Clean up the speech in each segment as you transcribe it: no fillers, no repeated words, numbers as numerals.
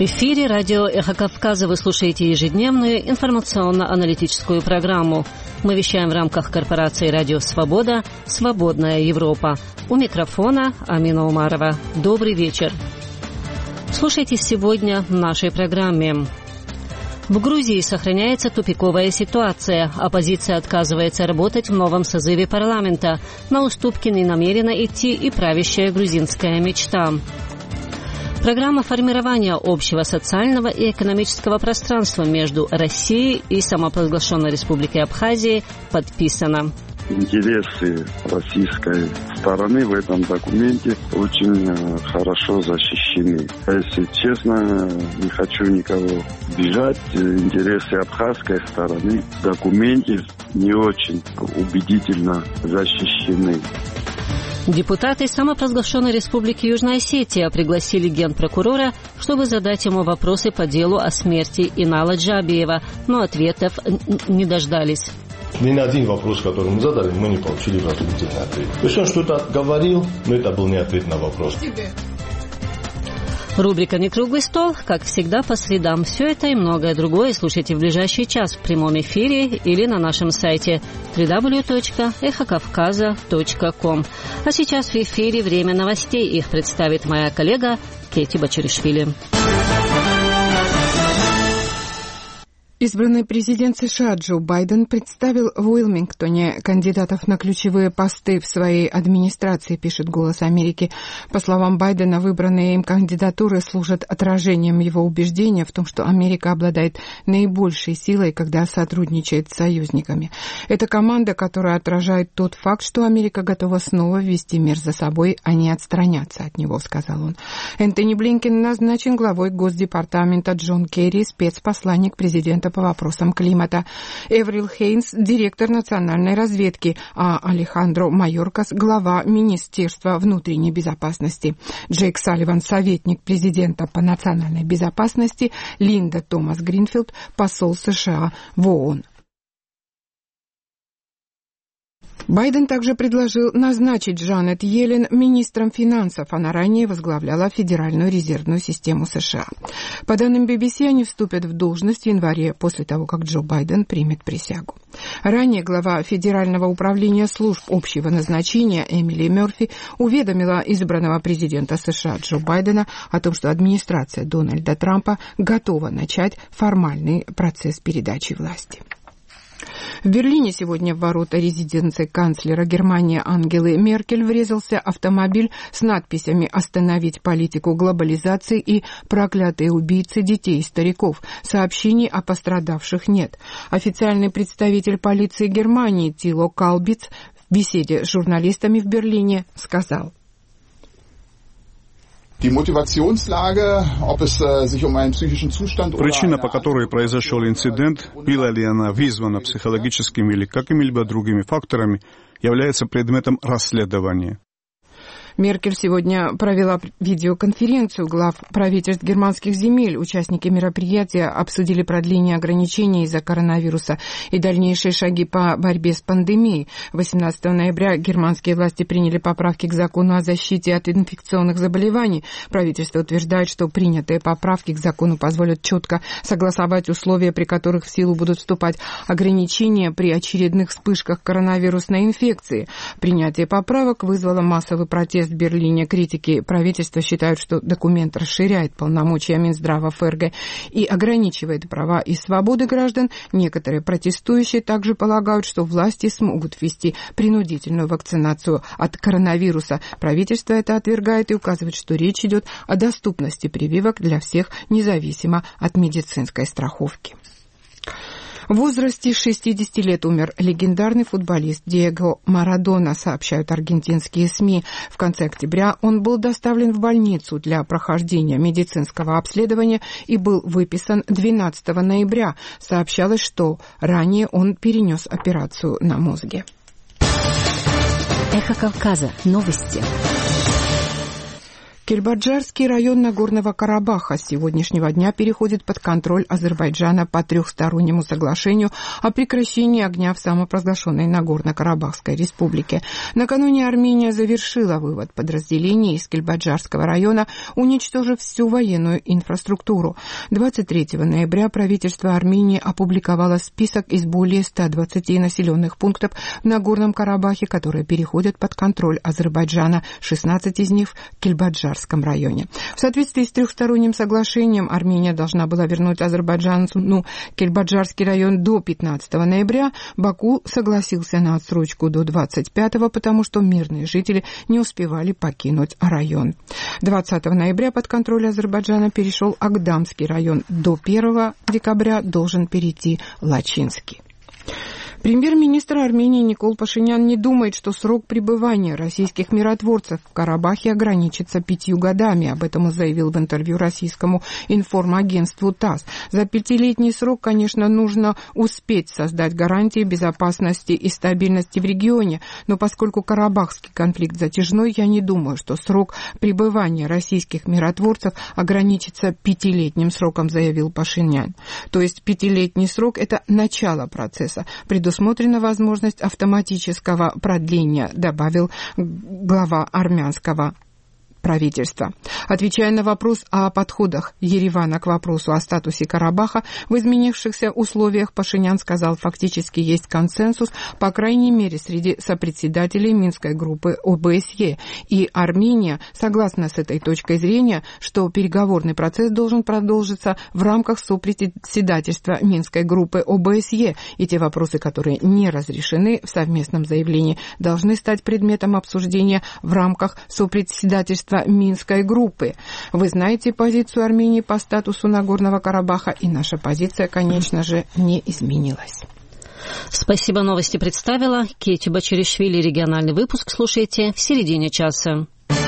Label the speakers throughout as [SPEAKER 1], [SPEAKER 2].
[SPEAKER 1] В эфире радио «Эхо Кавказа» вы слушаете ежедневную информационно-аналитическую программу. Мы вещаем в рамках корпорации «Радио Свобода» «Свободная Европа». У микрофона Амина Умарова. Добрый вечер. Слушайте сегодня в нашей программе. В Грузии сохраняется тупиковая ситуация. Оппозиция отказывается работать в новом созыве парламента. На уступки не намерена идти и правящая грузинская мечта. Программа формирования общего социального и экономического пространства между Россией и самопровозглашенной Республикой Абхазией подписана.
[SPEAKER 2] Интересы российской стороны в этом документе очень хорошо защищены. Если честно, не хочу никого обижать. Интересы абхазской стороны в документе не очень убедительно защищены.
[SPEAKER 1] Депутаты самопровозглашенной Республики Южная Осетия пригласили генпрокурора, чтобы задать ему вопросы по делу о смерти Инала Джабиева, но ответов не дождались.
[SPEAKER 3] Ни на один вопрос, который мы задали, мы не получили вразумительный ответ. То есть он что-то говорил, но это был не ответ на вопрос.
[SPEAKER 1] Рубрика «Не круглый стол», как всегда, по средам. Все это и многое другое слушайте в ближайший час в прямом эфире или на нашем сайте www.эхокавказа.ком. А сейчас в эфире время новостей. Их представит моя коллега Кети Бачаришвили.
[SPEAKER 4] Избранный президент США Джо Байден представил в Уилмингтоне кандидатов на ключевые посты в своей администрации, пишет «Голос Америки». По словам Байдена, выбранные им кандидатуры служат отражением его убеждения в том, что Америка обладает наибольшей силой, когда сотрудничает с союзниками. Это команда, которая отражает тот факт, что Америка готова снова ввести мир за собой, а не отстраняться от него, сказал он. Энтони Блинкен назначен главой Госдепартамента, Джон Керри — спецпосланник президента по вопросам климата. Эврил Хейнс — директор национальной разведки, а Алехандро Майоркас — глава Министерства внутренней безопасности. Джейк Салливан — советник президента по национальной безопасности, Линда Томас Гринфилд — посол США в ООН. Байден также предложил назначить Джанет Йеллен министром финансов. Она ранее возглавляла Федеральную резервную систему США. По данным BBC, они вступят в должность в январе, после того, как Джо Байден примет присягу. Ранее глава Федерального управления служб общего назначения Эмили Мерфи уведомила избранного президента США Джо Байдена о том, что администрация Дональда Трампа готова начать формальный процесс передачи власти. В Берлине сегодня в ворота резиденции канцлера Германии Ангелы Меркель врезался автомобиль с надписями «Остановить политику глобализации» и «Проклятые убийцы детей и стариков». Сообщений о пострадавших нет. Официальный представитель полиции Германии Тило Калбиц в беседе с журналистами в Берлине сказал:
[SPEAKER 5] Причина, по которой произошел инцидент, была ли она вызвана психологическими или какими-либо другими факторами, является предметом расследования.
[SPEAKER 4] Меркель сегодня провела видеоконференцию глав правительств германских земель. Участники мероприятия обсудили продление ограничений из-за коронавируса и дальнейшие шаги по борьбе с пандемией. 18 ноября германские власти приняли поправки к закону о защите от инфекционных заболеваний. Правительство утверждает, что принятые поправки к закону позволят четко согласовать условия, при которых в силу будут вступать ограничения при очередных вспышках коронавирусной инфекции. Принятие поправок вызвало массовый протест в Берлине. Критики правительства считают, что документ расширяет полномочия Минздрава ФРГ и ограничивает права и свободы граждан. Некоторые протестующие также полагают, что власти смогут ввести принудительную вакцинацию от коронавируса. Правительство это отвергает и указывает, что речь идет о доступности прививок для всех, независимо от медицинской страховки. В возрасте 60 лет умер легендарный футболист Диего Марадона, сообщают аргентинские СМИ. В конце октября он был доставлен в больницу для прохождения медицинского обследования и был выписан 12 ноября. Сообщалось, что ранее он перенес операцию на мозге.
[SPEAKER 1] Эхо Кавказа. Новости.
[SPEAKER 4] Кельбаджарский район Нагорного Карабаха с сегодняшнего дня переходит под контроль Азербайджана по трехстороннему соглашению о прекращении огня в самопровозглашенной Нагорно-Карабахской республике. Накануне Армения завершила вывод подразделений из Кельбаджарского района, уничтожив всю военную инфраструктуру. 23 ноября правительство Армении опубликовало список из более 120 населенных пунктов в Нагорном Карабахе, которые переходят под контроль Азербайджана, 16 из них в Кельбаджарском районе. В соответствии с трехсторонним соглашением Армения должна была вернуть азербайджанцу Кельбаджарский район до 15 ноября. Баку согласился на отсрочку до 25-го, потому что мирные жители не успевали покинуть район. 20 ноября под контроль Азербайджана перешел Агдамский район. До 1 декабря должен перейти Лачинский. Премьер-министр Армении Никол Пашинян не думает, что срок пребывания российских миротворцев в Карабахе ограничится 5 годами. Об этом он заявил в интервью российскому информагентству ТАСС. За 5-летний срок, конечно, нужно успеть создать гарантии безопасности и стабильности в регионе, но поскольку карабахский конфликт затяжной, я не думаю, что срок пребывания российских миротворцев ограничится 5-летним сроком, заявил Пашинян. То есть 5-летний срок – это начало процесса. Предусмотрена возможность автоматического продления, добавил глава армянского правительства. Отвечая на вопрос о подходах Еревана к вопросу о статусе Карабаха в изменившихся условиях, Пашинян сказал, фактически есть консенсус, по крайней мере, среди сопредседателей Минской группы ОБСЕ. И Армения согласна с этой точкой зрения, что переговорный процесс должен продолжиться в рамках сопредседательства Минской группы ОБСЕ, и те вопросы, которые не разрешены в совместном заявлении, должны стать предметом обсуждения в рамках сопредседательства Минской группы. Вы знаете позицию Армении по статусу Нагорного Карабаха, и наша позиция, конечно же, не изменилась.
[SPEAKER 1] Спасибо, новости представила Кейти Бачеришвили. Региональный выпуск слушайте в середине часа.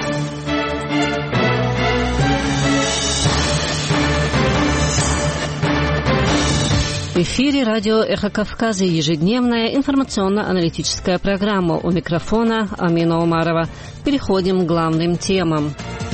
[SPEAKER 1] В эфире радио «Эхо Кавказа» ежедневная информационно-аналитическая программа. У микрофона Амина Умарова. Переходим к главным темам.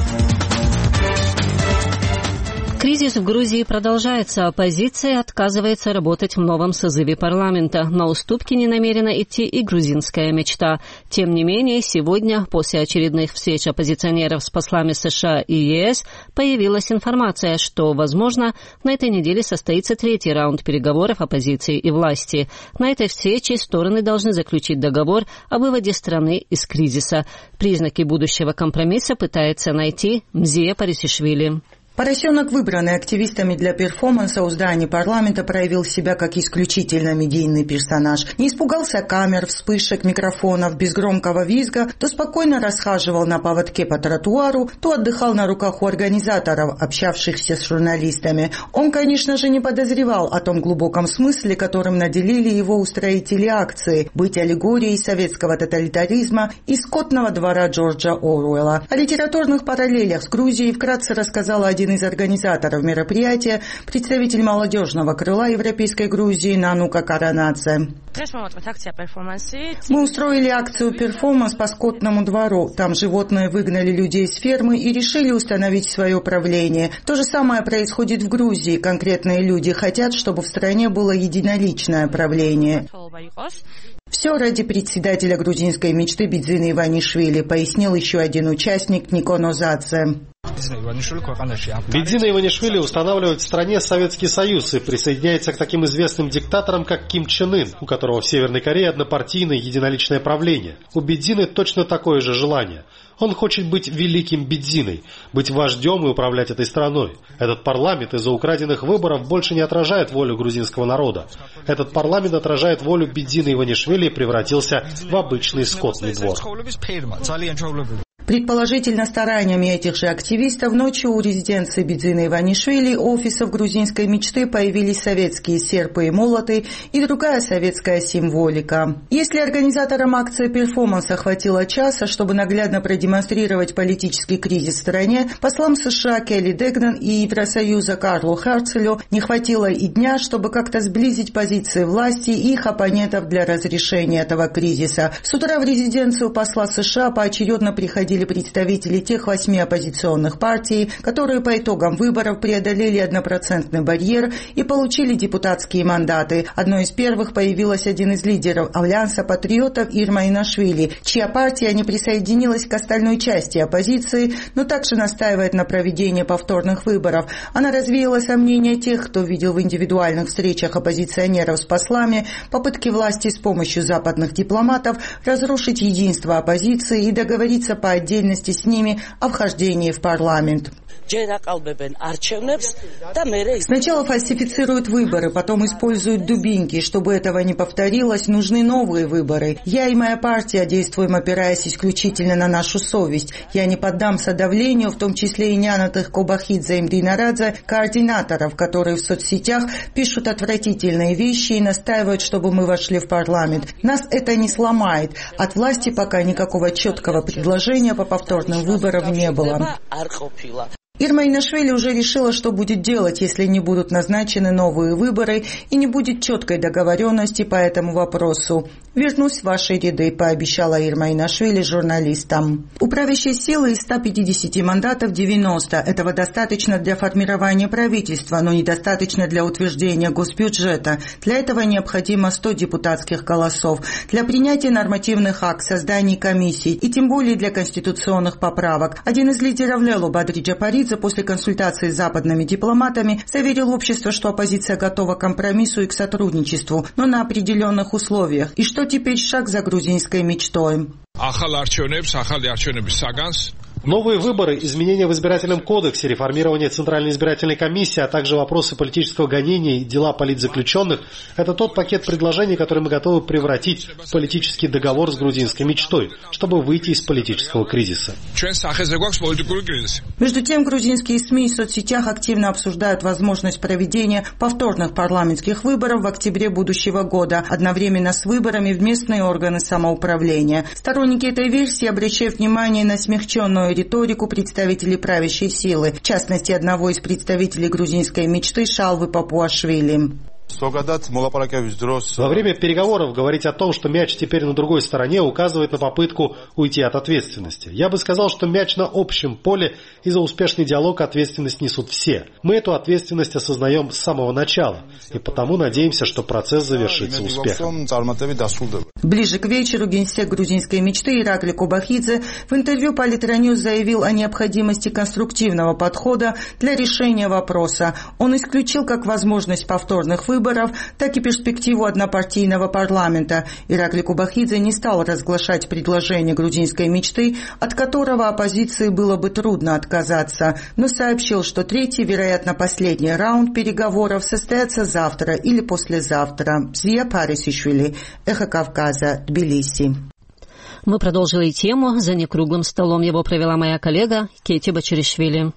[SPEAKER 1] Кризис в Грузии продолжается. Оппозиция отказывается работать в новом созыве парламента. На уступки не намерена идти и грузинская мечта. Тем не менее, сегодня, после очередных встреч оппозиционеров с послами США и ЕС, появилась информация, что, возможно, на этой неделе состоится 3-й раунд переговоров оппозиции и власти. На этой встрече стороны должны заключить договор о выводе страны из кризиса. Признаки будущего компромисса пытается найти Мзия Парисишвили.
[SPEAKER 6] Поросенок, выбранный активистами для перформанса у здания парламента, проявил себя как исключительно медийный персонаж. Не испугался камер, вспышек, микрофонов, безгромкого визга, то спокойно расхаживал на поводке по тротуару, то отдыхал на руках у организаторов, общавшихся с журналистами. Он, конечно же, не подозревал о том глубоком смысле, которым наделили его устроители акции – быть аллегорией советского тоталитаризма и скотного двора Джорджа Оруэлла. О литературных параллелях с Грузией вкратце рассказала один из организаторов мероприятия, представитель молодежного крыла Европейской Грузии Нанука Каранадзе. Мы устроили акцию «Перформанс» по скотному двору. Там животные выгнали людей с фермы и решили установить свое правление. То же самое происходит в Грузии. Конкретные люди хотят, чтобы в стране было единоличное правление. Все ради председателя грузинской мечты Бидзины Иванишвили, пояснил еще один участник Никоно Задзе.
[SPEAKER 7] Бидзина Иванишвили устанавливает в стране Советский Союз и присоединяется к таким известным диктаторам, как Ким Чен Ын, у которого в Северной Корее однопартийное единоличное правление. У Бидзины точно такое же желание. Он хочет быть великим Бидзиной, быть вождем и управлять этой страной. Этот парламент из-за украденных выборов больше не отражает волю грузинского народа. Этот парламент отражает волю Бидзины Иванишвили и превратился в обычный скотный двор.
[SPEAKER 6] Предположительно, стараниями этих же активистов ночью у резиденции Бидзины Иванишвили, офисов грузинской мечты, появились советские серпы и молоты и другая советская символика. Если организаторам акции «Перформанса» хватило часа, чтобы наглядно продемонстрировать политический кризис в стране, послам США Келли Дегнан и Евросоюза Карлу Харцелю не хватило и дня, чтобы как-то сблизить позиции власти и их оппонентов для разрешения этого кризиса. С утра в резиденцию посла США поочередно приходили выступили представители тех 8 оппозиционных партий, которые по итогам выборов преодолели 1% барьер и получили депутатские мандаты. Одной из первых появилась один из лидеров Альянса патриотов Ирма Инашвили, чья партия не присоединилась к остальной части оппозиции, но также настаивает на проведении повторных выборов. Она развеяла сомнения тех, кто видел в индивидуальных встречах оппозиционеров с послами попытки власти с помощью западных дипломатов разрушить единство оппозиции и договориться по отдельности с ними о вхождении в парламент. Сначала фальсифицируют выборы, потом используют дубинки. Чтобы этого не повторилось, нужны новые выборы. Я и моя партия действуем, опираясь исключительно на нашу совесть. Я не поддамся давлению, в том числе и нянутых Кобахидзе и Мдинарадзе, координаторов, которые в соцсетях пишут отвратительные вещи и настаивают, чтобы мы вошли в парламент. Нас это не сломает. От власти пока никакого четкого предложения по повторным выборам не было. Ирма Инашвили уже решила, что будет делать, если не будут назначены новые выборы и не будет четкой договоренности по этому вопросу. «Вернусь в ваши ряды», – пообещала Ирма Инашвили журналистам. У правящей силы из 150 мандатов 90. Этого достаточно для формирования правительства, но недостаточно для утверждения госбюджета. Для этого необходимо 100 депутатских голосов. Для принятия нормативных актов, создания комиссий и тем более для конституционных поправок. Один из лидеров Лелу Бадри Джапаридзе после консультации с западными дипломатами заверил общество, что оппозиция готова к компромиссу и к сотрудничеству, но на определенных условиях. И что теперь шаг за грузинской мечтой.
[SPEAKER 7] Новые выборы, изменения в избирательном кодексе, реформирование Центральной избирательной комиссии, а также вопросы политического гонения и дела политзаключенных – это тот пакет предложений, который мы готовы превратить в политический договор с грузинской мечтой, чтобы выйти из политического кризиса.
[SPEAKER 6] Между тем, грузинские СМИ в соцсетях активно обсуждают возможность проведения повторных парламентских выборов в октябре будущего года, одновременно с выборами в местные органы самоуправления. Сторонники этой версии обращают внимание на смягченную риторику представителей правящей силы, в частности, одного из представителей грузинской мечты Шалвы Папуашвили.
[SPEAKER 7] Во время переговоров говорить о том, что мяч теперь на другой стороне, указывает на попытку уйти от ответственности. Я бы сказал, что мяч на общем поле, и за успешный диалог ответственность несут все. Мы эту ответственность осознаем с самого начала, и потому надеемся, что процесс завершится успехом.
[SPEAKER 6] Ближе к вечеру генсек грузинской мечты Иракли Кобахидзе в интервью Политраньюз заявил о необходимости конструктивного подхода для решения вопроса. Он исключил как возможность повторных выборов, так и перспективу однопартийного парламента. Иракли Кобахидзе не стал разглашать предложение грузинской мечты, от которого оппозиции было бы трудно отказаться, но сообщил, что третий, вероятно, последний раунд переговоров состоится завтра или послезавтра. Зия Парисишвили, Эхо Кавказа, Тбилиси.
[SPEAKER 1] Мы продолжили тему. За некруглым столом его провела моя коллега Кейти Бачаришвили.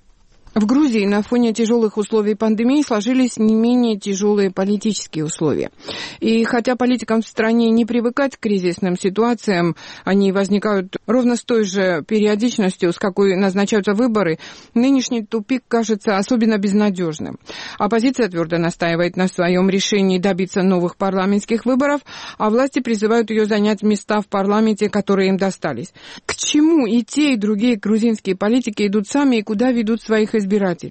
[SPEAKER 4] В Грузии на фоне тяжелых условий пандемии сложились не менее тяжелые политические условия. И хотя политикам в стране не привыкать к кризисным ситуациям, они возникают ровно с той же периодичностью, с какой назначаются выборы, нынешний тупик кажется особенно безнадежным. Оппозиция твердо настаивает на своем решении добиться новых парламентских выборов, а власти призывают ее занять места в парламенте, которые им достались. К чему и те, и другие грузинские политики идут сами и куда ведут своих избирателей?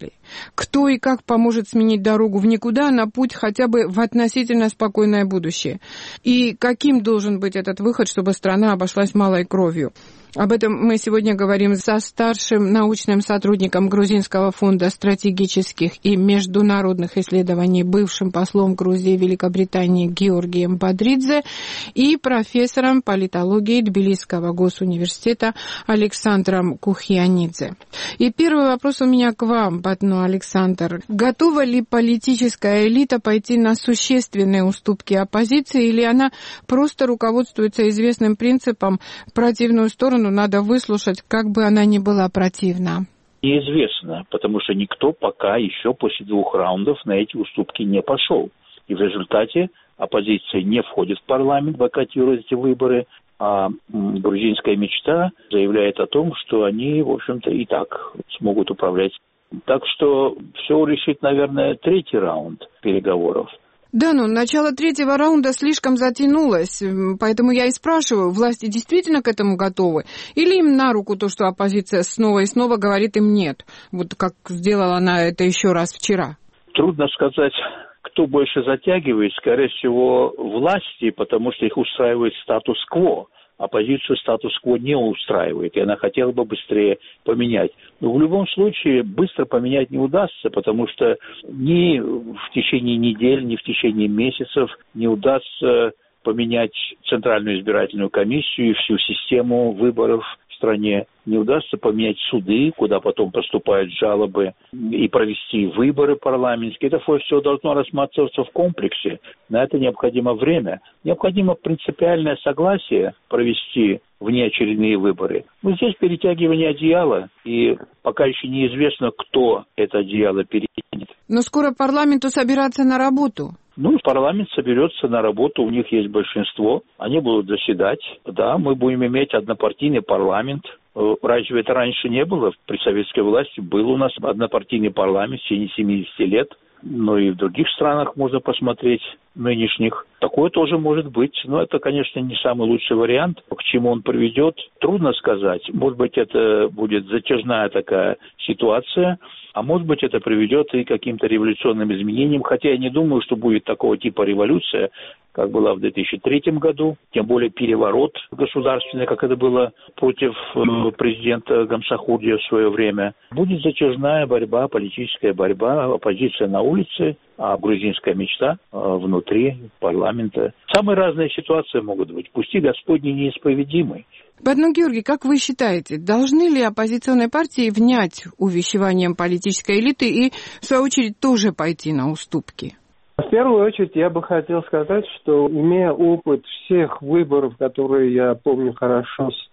[SPEAKER 4] Кто и как поможет сменить дорогу в никуда на путь хотя бы в относительно спокойное будущее? И каким должен быть этот выход, чтобы страна обошлась малой кровью? Об этом мы сегодня говорим со старшим научным сотрудником Грузинского фонда стратегических и международных исследований, бывшим послом Грузии в Великобритании Георгием Бадридзе и профессором политологии Тбилисского госуниверситета Александром Кухьянидзе. И первый вопрос у меня к вам, Батно Александр. Готова ли политическая элита пойти на существенные уступки оппозиции, или она просто руководствуется известным принципом «противную сторону надо выслушать, как бы она ни была противна»?
[SPEAKER 8] Неизвестно, потому что никто пока еще после 2 раундов на эти уступки не пошел. И в результате оппозиция не входит в парламент, бойкотирует эти выборы, а грузинская мечта заявляет о том, что они, в общем-то, и так смогут управлять. Так что все решит, наверное, 3-й раунд переговоров.
[SPEAKER 4] Да, но начало третьего раунда слишком затянулось, поэтому я и спрашиваю, власти действительно к этому готовы? Или им на руку то, что оппозиция снова и снова говорит им нет, вот как сделала она это еще раз вчера?
[SPEAKER 8] Трудно сказать, кто больше затягивает, скорее всего, власти, потому что их устраивает статус-кво. Оппозицию статус-кво не устраивает, и она хотела бы быстрее поменять. Но в любом случае быстро поменять не удастся, потому что ни в течение недель, ни в течение месяцев не удастся поменять Центральную избирательную комиссию и всю систему выборов в стране. Не удастся поменять суды, куда потом поступают жалобы, и провести выборы парламентские. Это все должно рассматриваться в комплексе. На это необходимо время. Необходимо принципиальное согласие провести внеочередные выборы. Но здесь перетягивание одеяла, и пока еще неизвестно, кто это одеяло перетянет.
[SPEAKER 4] Но скоро парламенту собираться на работу.
[SPEAKER 8] Парламент соберется на работу, у них есть большинство, они будут заседать. Да, мы будем иметь однопартийный парламент. Разве это раньше не было? При советской власти был у нас однопартийный парламент в течение 70 лет. Но и в других странах можно посмотреть нынешних. Такое тоже может быть. Но это, конечно, не самый лучший вариант. К чему он приведет, трудно сказать. Может быть, это будет затяжная такая ситуация. А может быть, это приведет и к каким-то революционным изменениям. Хотя я не думаю, что будет такого типа революция, как была в 2003 году. Тем более переворот государственный, как это было против президента Гамсахурдия в свое время. Будет затяжная борьба, политическая борьба, оппозиция на улице, а грузинская мечта внутри парламента. Самые разные ситуации могут быть. Пусти Господни неисповедимы.
[SPEAKER 4] Бадну Георгий, как вы считаете, должны ли оппозиционные партии внять увещеваниям политической элиты и, в свою очередь, тоже пойти на уступки?
[SPEAKER 9] В первую очередь я бы хотел сказать, что имея опыт всех выборов, которые я помню хорошо с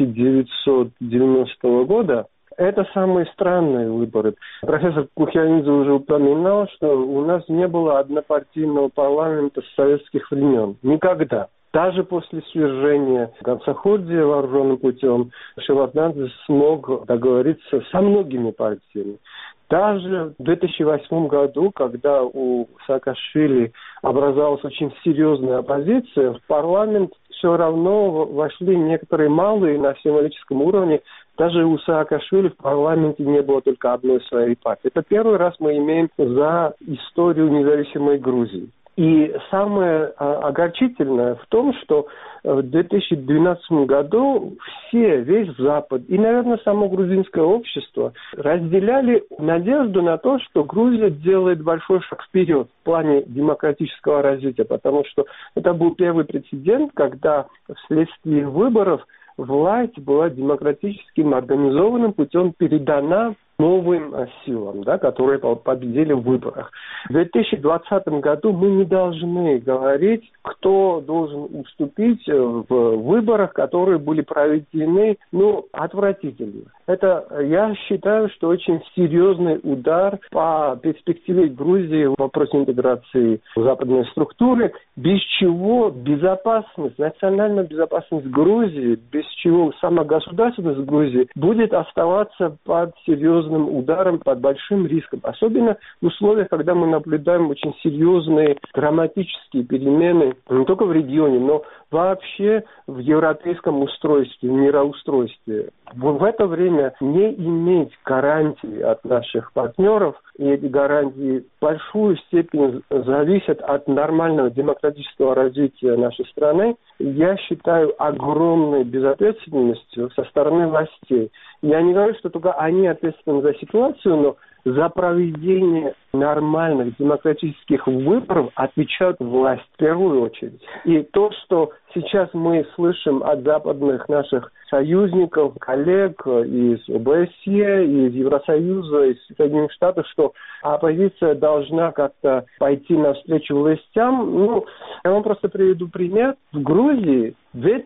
[SPEAKER 9] 1990 года, это самые странные выборы. Профессор Кухянидзе уже упоминал, что у нас не было однопартийного парламента с советских времен. Никогда. Даже после свержения Гамсахурдия вооруженным путем Шеварднадзе смог договориться со многими партиями. Даже в 2008 году, когда у Саакашвили образовалась очень серьезная оппозиция, в парламент все равно вошли некоторые малые на символическом уровне. Даже у Саакашвили в парламенте не было только одной своей партии. Это первый раз мы имеем за историю независимой Грузии. И самое огорчительное в том, что в 2012 году весь Запад и, наверное, само грузинское общество разделяли надежду на то, что Грузия делает большой шаг вперед в плане демократического развития, потому что это был первый прецедент, когда вследствие выборов власть была демократическим организованным путем передана новым силам, которые победили в выборах. В 2020 году мы не должны говорить, кто должен уступить в выборах, которые были проведены, отвратительно. Это, я считаю, что очень серьезный удар по перспективе Грузии в вопросе интеграции в западные структуры, без чего безопасность, национальная безопасность Грузии, без чего сама государственность Грузии будет оставаться под серьезным ударом, под большим риском. Особенно в условиях, когда мы наблюдаем очень серьезные драматические перемены не только в регионе, но вообще в европейском устройстве, в мироустройстве. В это время не иметь гарантий от наших партнеров, и эти гарантии в большую степень зависят от нормального демократического развития нашей страны, я считаю огромной безответственностью со стороны властей. Я не говорю, что только они ответственны за ситуацию, но за проведение нормальных демократических выборов отвечают власть в первую очередь. И то, что сейчас мы слышим от западных наших союзников, коллег из ОБСЕ, из Евросоюза, из Соединенных Штатов, что оппозиция должна как-то пойти навстречу властям. Я вам просто приведу пример. В Грузии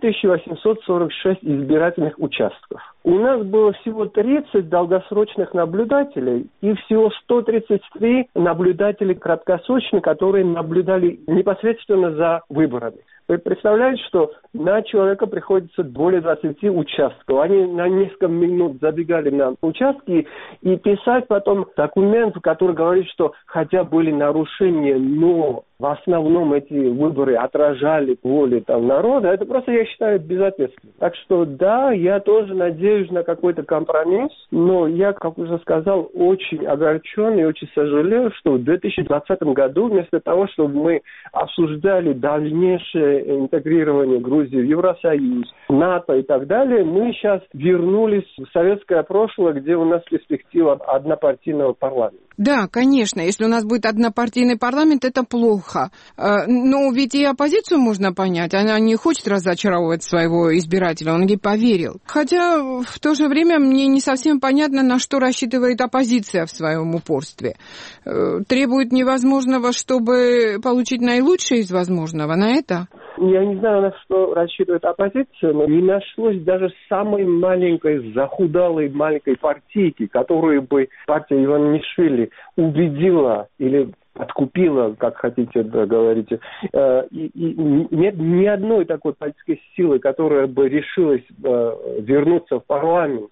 [SPEAKER 9] 2846 избирательных участков. У нас было всего 30 долгосрочных наблюдателей и всего 133 наблюдателей краткосрочных, которые наблюдали непосредственно за выборами. Вы представляете, что на человека приходится более 20 участков. Они на несколько минут забегали на участки и писать потом документ, который говорит, что хотя были нарушения, но в основном эти выборы отражали волю народа. Это просто, я считаю, безответственно. Так что да, я тоже надеюсь на какой-то компромисс, но я, как уже сказал, очень огорчен и очень сожалею, что в 2020 году вместо того, чтобы мы обсуждали дальнейшее интегрирование Грузии в Евросоюз, НАТО и так далее, мы сейчас вернулись в советское прошлое, где у нас перспектива однопартийного парламента.
[SPEAKER 4] Да, конечно, если у нас будет однопартийный парламент, это плохо. Но ведь и оппозицию можно понять. Она не хочет разочаровывать своего избирателя, он ей поверил. Хотя в то же время мне не совсем понятно, на что рассчитывает оппозиция в своем упорстве. Требует невозможного, чтобы получить наилучшее из возможного, на это?
[SPEAKER 9] Я не знаю, на что рассчитывает оппозиция, но не нашлось даже самой маленькой, захудалой маленькой партийки, которую бы партия Иванишвили убедила или откупила, как хотите, да, говорите. И нет ни одной такой политической силы, которая бы решилась вернуться в парламент.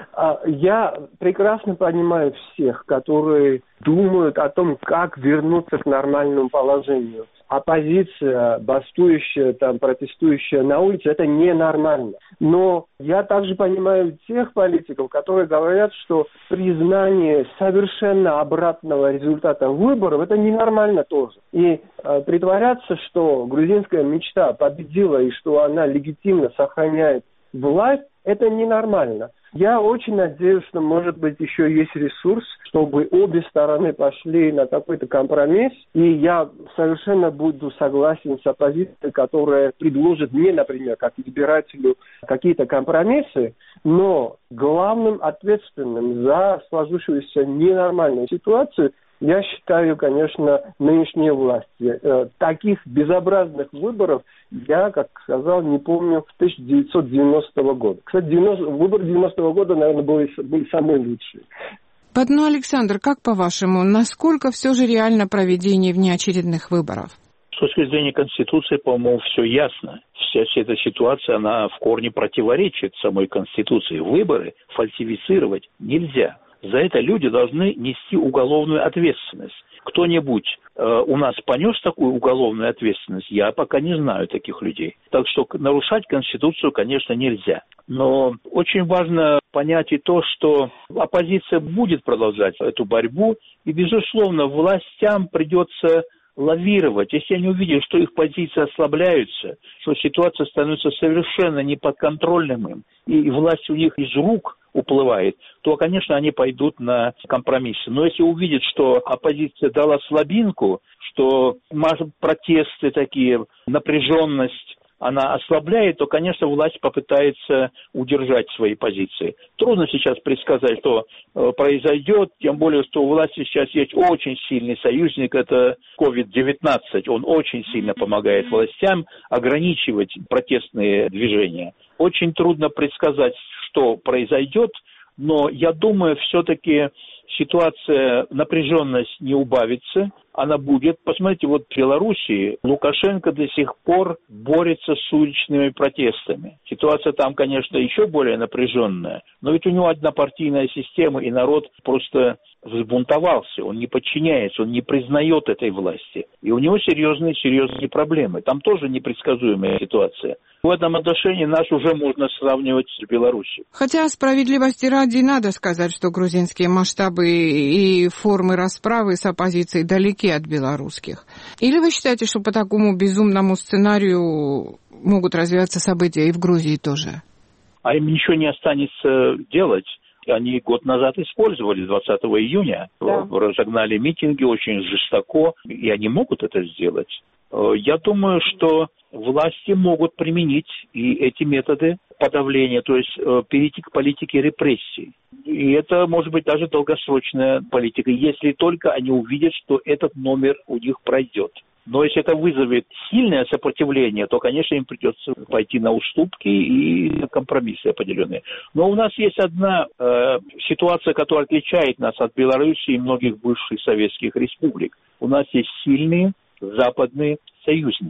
[SPEAKER 9] Я прекрасно понимаю всех, которые думают о том, как вернуться к нормальному положению. Оппозиция, бастующая, протестующая на улице, это ненормально. Но я также понимаю тех политиков, которые говорят, что признание совершенно обратного результата выборов, это ненормально тоже. И притворяться, что грузинская мечта победила и что она легитимно сохраняет власть, это ненормально. Я очень надеюсь, что, может быть, еще есть ресурс, чтобы обе стороны пошли на какой-то компромисс. И я совершенно буду согласен с оппозицией, которая предложит мне, например, как избирателю, какие-то компромиссы. Но главным ответственным за сложившуюся ненормальную ситуацию я считаю, конечно, нынешние власти. Таких безобразных выборов я, как сказал, не помню с 1990 года. Кстати, выборы 90-го года, наверное, были самые лучшие.
[SPEAKER 4] Александр, как по-вашему, насколько все же реально проведение внеочередных выборов?
[SPEAKER 8] С точки зрения Конституции, по-моему, все ясно. Вся эта ситуация, она в корне противоречит самой Конституции. Выборы фальсифицировать нельзя. За это люди должны нести уголовную ответственность. Кто-нибудь у нас понес такую уголовную ответственность? Я пока не знаю таких людей. Так что нарушать Конституцию, конечно, нельзя. Но очень важно понять и то, что оппозиция будет продолжать эту борьбу. И, безусловно, властям придется лавировать. Если они увидят, что их позиции ослабляются, что ситуация становится совершенно неподконтрольным им, и власть у них из рук уплывает, то, конечно, они пойдут на компромиссы. Но если увидят, что оппозиция дала слабинку, что протесты такие, напряженность, она ослабляет, то, конечно, власть попытается удержать свои позиции. Трудно сейчас предсказать, что произойдет, тем более, что у власти сейчас есть очень сильный союзник, это COVID-19. Он очень сильно помогает властям ограничивать протестные движения. Очень трудно предсказать, что произойдет, но я думаю, все-таки ситуация, напряженность не убавится, она будет. Посмотрите, вот в Белоруссии Лукашенко до сих пор борется с уличными протестами. Ситуация там, конечно, еще более напряженная, но ведь у него однопартийная система, и народ просто взбунтовался, он не подчиняется, он не признает этой власти. И у него серьезные проблемы. Там тоже непредсказуемая ситуация. В этом отношении нас уже можно сравнивать с Белоруссией.
[SPEAKER 4] Хотя, справедливости ради, надо сказать, что грузинские масштабы и формы расправы с оппозицией далеки от белорусских. Или вы считаете, что по такому безумному сценарию могут развиваться события и в Грузии тоже?
[SPEAKER 8] А им ничего не останется делать. Они год назад использовали, 20 июня, разогнали митинги очень жестоко, и они могут это сделать. Я думаю, что власти могут применить и эти методы подавления, то есть перейти к политике репрессий. И это может быть даже долгосрочная политика, если только они увидят, что этот номер у них пройдет. Но если это вызовет сильное сопротивление, то, конечно, им придется пойти на уступки и на компромиссы определенные. Но у нас есть одна ситуация, которая отличает нас от Беларуси и многих бывших советских республик. У нас есть сильные западные союзники.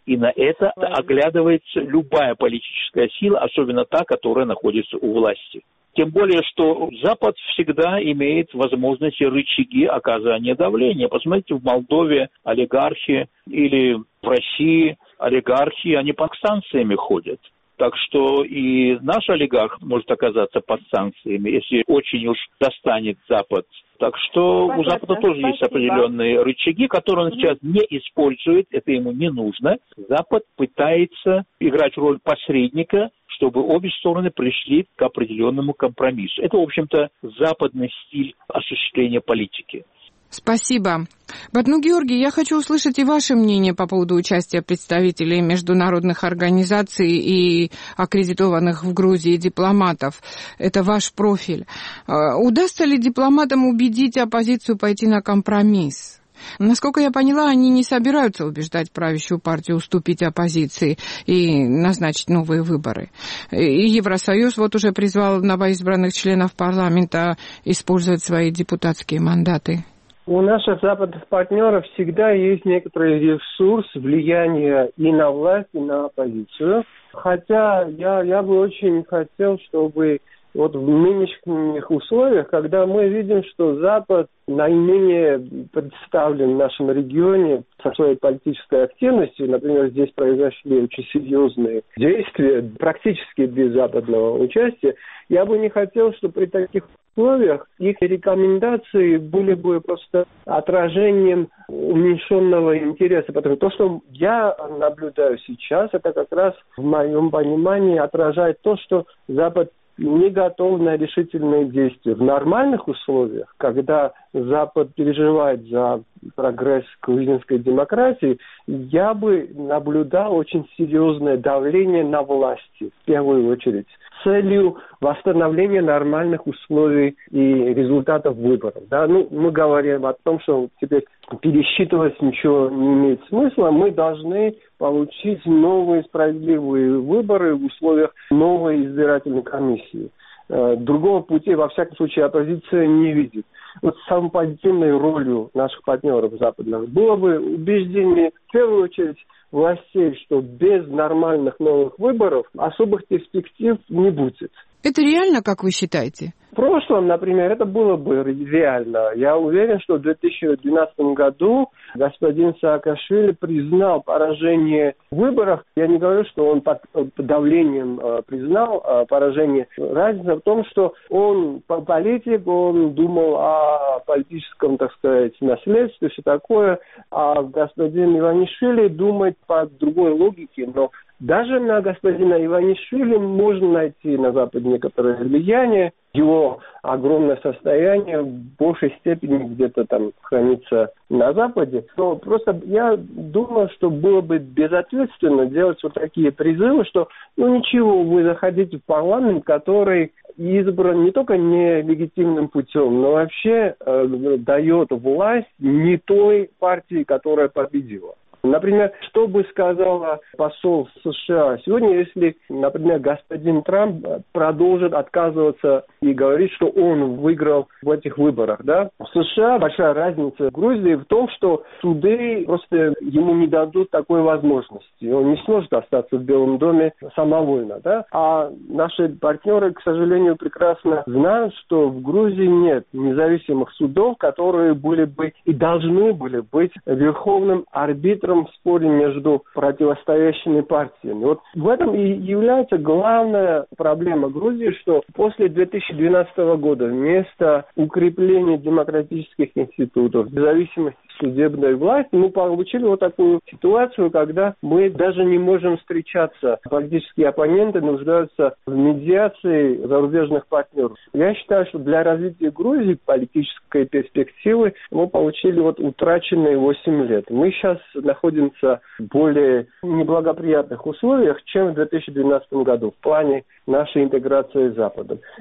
[SPEAKER 8] И на это оглядывается любая политическая сила, особенно та, которая находится у власти. Тем более, что Запад всегда имеет возможности, рычаги оказания давления. Посмотрите, в Молдове олигархи или в России олигархи, они под санкциями ходят. Так что и наш олигарх может оказаться под санкциями, если очень уж достанет Запад. Так что у Запада тоже есть определенные рычаги, которые он сейчас не использует, это ему не нужно. Запад пытается играть роль посредника, чтобы обе стороны пришли к определенному компромиссу. Это, в общем-то, западный стиль осуществления политики.
[SPEAKER 4] Спасибо. Батну Георгий, я хочу услышать и ваше мнение по поводу участия представителей международных организаций и аккредитованных в Грузии дипломатов. Это ваш профиль. Удастся ли дипломатам убедить оппозицию пойти на компромисс? Насколько я поняла, они не собираются убеждать правящую партию уступить оппозиции и назначить новые выборы. И Евросоюз вот уже призвал новоизбранных членов парламента использовать свои депутатские мандаты.
[SPEAKER 9] У наших западных партнеров всегда есть некоторый ресурс влияния и на власть, и на оппозицию. Хотя я бы очень хотел, чтобы вот в нынешних условиях, когда мы видим, что Запад наименее представлен в нашем регионе со своей политической активностью, например, здесь произошли очень серьезные действия, практически без западного участия, я бы не хотел, чтобы при таких условиях их рекомендации были бы просто отражением уменьшенного интереса. Потому что то, что я наблюдаю сейчас, это как раз в моем понимании отражает то, что Запад не готов на решительные действия. В нормальных условиях, когда Запад переживает за прогресс грузинской демократии, я бы наблюдал очень серьезное давление на власти, в первую очередь, с целью восстановления нормальных условий и результатов выборов. Да? Мы говорим о том, что теперь пересчитывать ничего не имеет смысла. Мы должны получить новые справедливые выборы в условиях новой избирательной комиссии. Другого пути, во всяком случае, оппозиция не видит. Вот самой позитивной ролью наших партнеров западных было бы убеждение, в первую очередь, властей, что без нормальных новых выборов особых перспектив не будет.
[SPEAKER 4] Это реально, как вы считаете?
[SPEAKER 9] В прошлом, например, это было бы реально. Я уверен, что в 2012 году господин Саакашвили признал поражение в выборах. Я не говорю, что он под давлением признал поражение. Разница в том, что он политик, он думал о политическом, так сказать, наследстве, все такое, а господин Иванишвили думает по другой логике. Но даже на господина Иванишвили можно найти на Западе некоторое влияние. Его огромное состояние в большей степени где-то там хранится на Западе. Но просто я думаю, что было бы безответственно делать вот такие призывы, что ничего, вы заходите в парламент, который избран не только нелегитимным путем, но вообще дает власть не той партии, которая победила. Например, что бы сказала посол США сегодня, если, например, господин Трамп продолжит отказываться и говорить, что он выиграл в этих выборах, да? В США большая разница в Грузии в том, что суды просто ему не дадут такой возможности. Он не сможет остаться в Белом доме самовольно, да? А наши партнеры, к сожалению, прекрасно знают, что в Грузии нет независимых судов, которые были бы и должны были быть верховным арбитром в споре между противостоящими партиями. Вот в этом и является главная проблема Грузии, что после 2012 года вместо укрепления демократических институтов, независимости судебной власти, мы получили вот такую ситуацию, когда мы даже не можем встречаться. Политические оппоненты нуждаются в медиации зарубежных партнеров. Я считаю, что для развития Грузии политической перспективы мы получили вот утраченные 8 лет. Мы сейчас находимся в более неблагоприятных условиях, чем в 2012 году в плане нашей интеграции с Западом. Я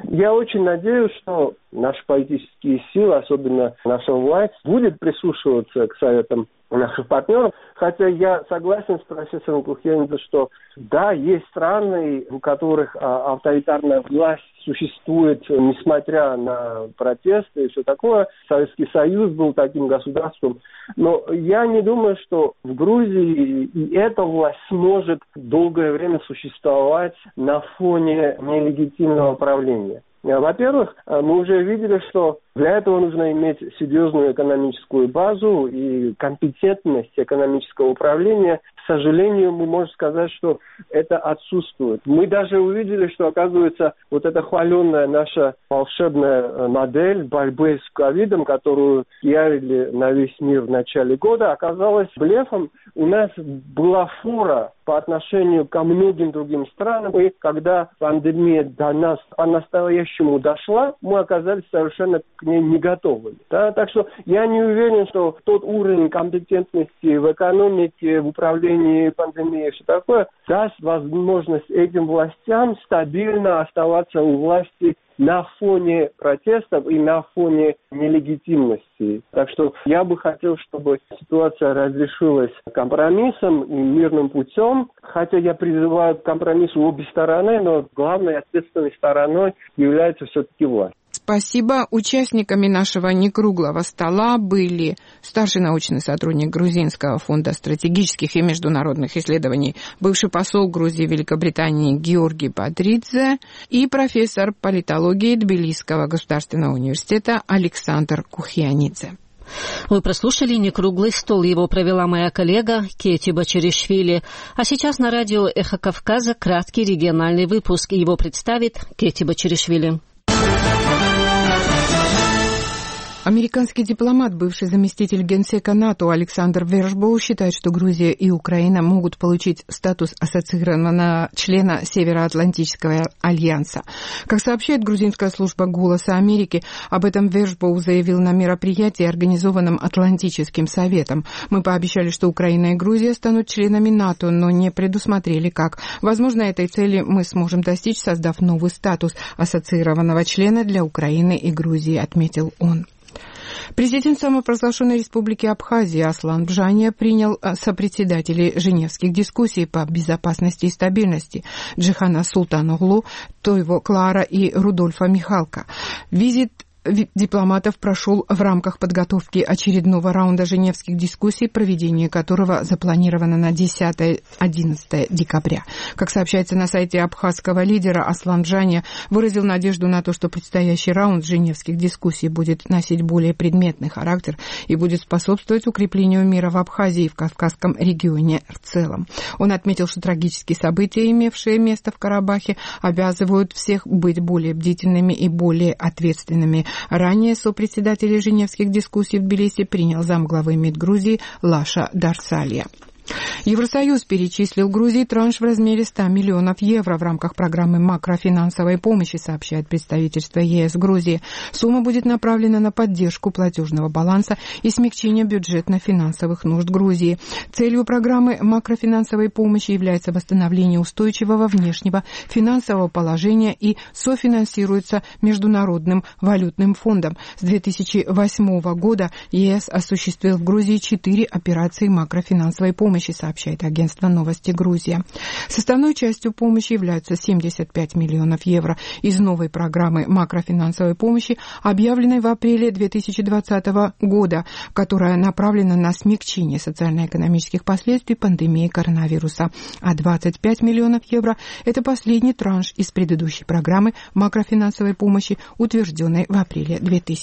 [SPEAKER 9] очень надеюсь, что наши политические силы, особенно наша власть, будет прислушиваться к советам наших партнеров. Хотя я согласен с профессором Кухьянидзе, что да, есть страны, у которых авторитарная власть существует, несмотря на протесты и все такое. Советский Союз был таким государством. Но я не думаю, что в Грузии и эта власть сможет долгое время существовать на фоне нелегитимного правления. Во-первых, мы уже видели, что для этого нужно иметь серьезную экономическую базу и компетентность экономического управления. К сожалению, мы можем сказать, что это отсутствует. Мы даже увидели, что, оказывается, вот эта хваленная наша волшебная модель борьбы с ковидом, которую явили на весь мир в начале года, оказалась блефом. У нас была фора по отношению ко многим другим странам, и когда пандемия до нас по-настоящему дошла, мы оказались совершенно к ней не готовы. Да? Так что я не уверен, что тот уровень компетентности в экономике, в управлении пандемией и все такое даст возможность этим властям стабильно оставаться у власти на фоне протестов и на фоне нелегитимности. Так что я бы хотел, чтобы ситуация разрешилась компромиссом и мирным путем, хотя я призываю к компромиссу обе стороны, но главной ответственной стороной является все-таки власть.
[SPEAKER 4] Спасибо. Участниками нашего некруглого стола были старший научный сотрудник Грузинского фонда стратегических и международных исследований, бывший посол Грузии в Великобритании Георгий Падридзе и профессор политологии Тбилисского государственного университета Александр Кухьянидзе.
[SPEAKER 1] Вы прослушали «Некруглый стол». Его провела моя коллега Кети Бачеришвили. А сейчас на радио «Эхо Кавказа» краткий региональный выпуск. Его представит Кети Бачеришвили.
[SPEAKER 4] Американский дипломат, бывший заместитель генсека НАТО Александр Вершбоу считает, что Грузия и Украина могут получить статус ассоциированного члена Североатлантического альянса. Как сообщает грузинская служба «Голоса Америки», об этом Вершбоу заявил на мероприятии, организованном Атлантическим советом. Мы пообещали, что Украина и Грузия станут членами НАТО, но не предусмотрели как. Возможно, этой цели мы сможем достичь, создав новый статус ассоциированного члена для Украины и Грузии, отметил он. Президент самопровозглашенной республики Абхазия Аслан Бжания принял сопредседателей Женевских дискуссий по безопасности и стабильности Джихана Султаноглу, Тойво Клара и Рудольфа Михалка. Визит дипломатов прошел в рамках подготовки очередного раунда женевских дискуссий, проведение которого запланировано на 10-11 декабря. Как сообщается на сайте абхазского лидера, Аслан Бжания выразил надежду на то, что предстоящий раунд женевских дискуссий будет носить более предметный характер и будет способствовать укреплению мира в Абхазии и в Кавказском регионе в целом. Он отметил, что трагические события, имевшие место в Карабахе, обязывают всех быть более бдительными и более ответственными. Ранее сопредседатель женевских дискуссий в Тбилиси принял замглавы МИД Грузии Лаша Дарсалия. Евросоюз перечислил Грузии транш в размере 100 миллионов евро в рамках программы макрофинансовой помощи, сообщает представительство ЕС в Грузии. Сумма будет направлена на поддержку платежного баланса и смягчение бюджетно-финансовых нужд Грузии. Целью программы макрофинансовой помощи является восстановление устойчивого внешнего финансового положения и софинансируется Международным валютным фондом. С 2008 года ЕС осуществил в Грузии 4 операции макрофинансовой помощи, сообщает агентство «Новости Грузия». Составной частью помощи являются 75 миллионов евро из новой программы макрофинансовой помощи, объявленной в апреле 2020 года, которая направлена на смягчение социально-экономических последствий пандемии коронавируса. А 25 миллионов евро – это последний транш из предыдущей программы макрофинансовой помощи, утвержденной в апреле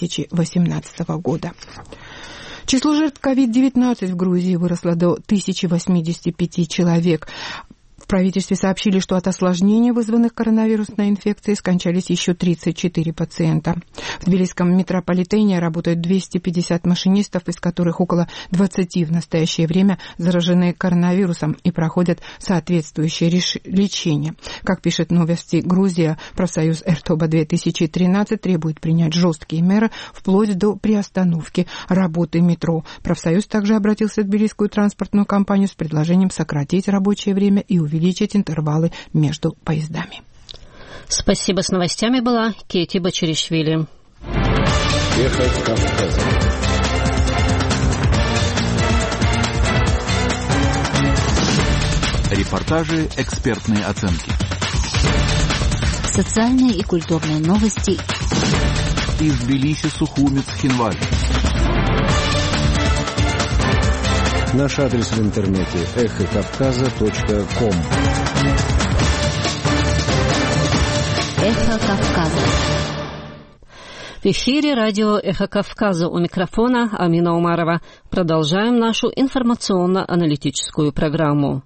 [SPEAKER 4] 2018 года. Число жертв COVID-19 в Грузии выросло до 1085 человек. В правительстве сообщили, что от осложнений, вызванных коронавирусной инфекцией, скончались еще 34 пациента. В Тбилисском метрополитене работают 250 машинистов, из которых около 20 в настоящее время заражены коронавирусом и проходят соответствующее лечение. Как пишет «Новости Грузия», профсоюз Эртоба-2013 требует принять жесткие меры вплоть до приостановки работы метро. Профсоюз также обратился в Тбилисскую транспортную компанию с предложением сократить рабочее время и увеличить интервалы между поездами.
[SPEAKER 1] Спасибо. С новостями была Кейти Бачаришвили.
[SPEAKER 10] Эхо Кавказа. Репортажи, экспертные оценки.
[SPEAKER 11] Социальные и культурные новости.
[SPEAKER 10] Из Тбилиси, Сухуми, Цхинвали.
[SPEAKER 12] Наш адрес в интернете эхокавказа.ком.
[SPEAKER 11] Эхо Кавказа.
[SPEAKER 1] В эфире радио «Эхо Кавказа», у микрофона Амина Умарова. Продолжаем нашу информационно-аналитическую программу.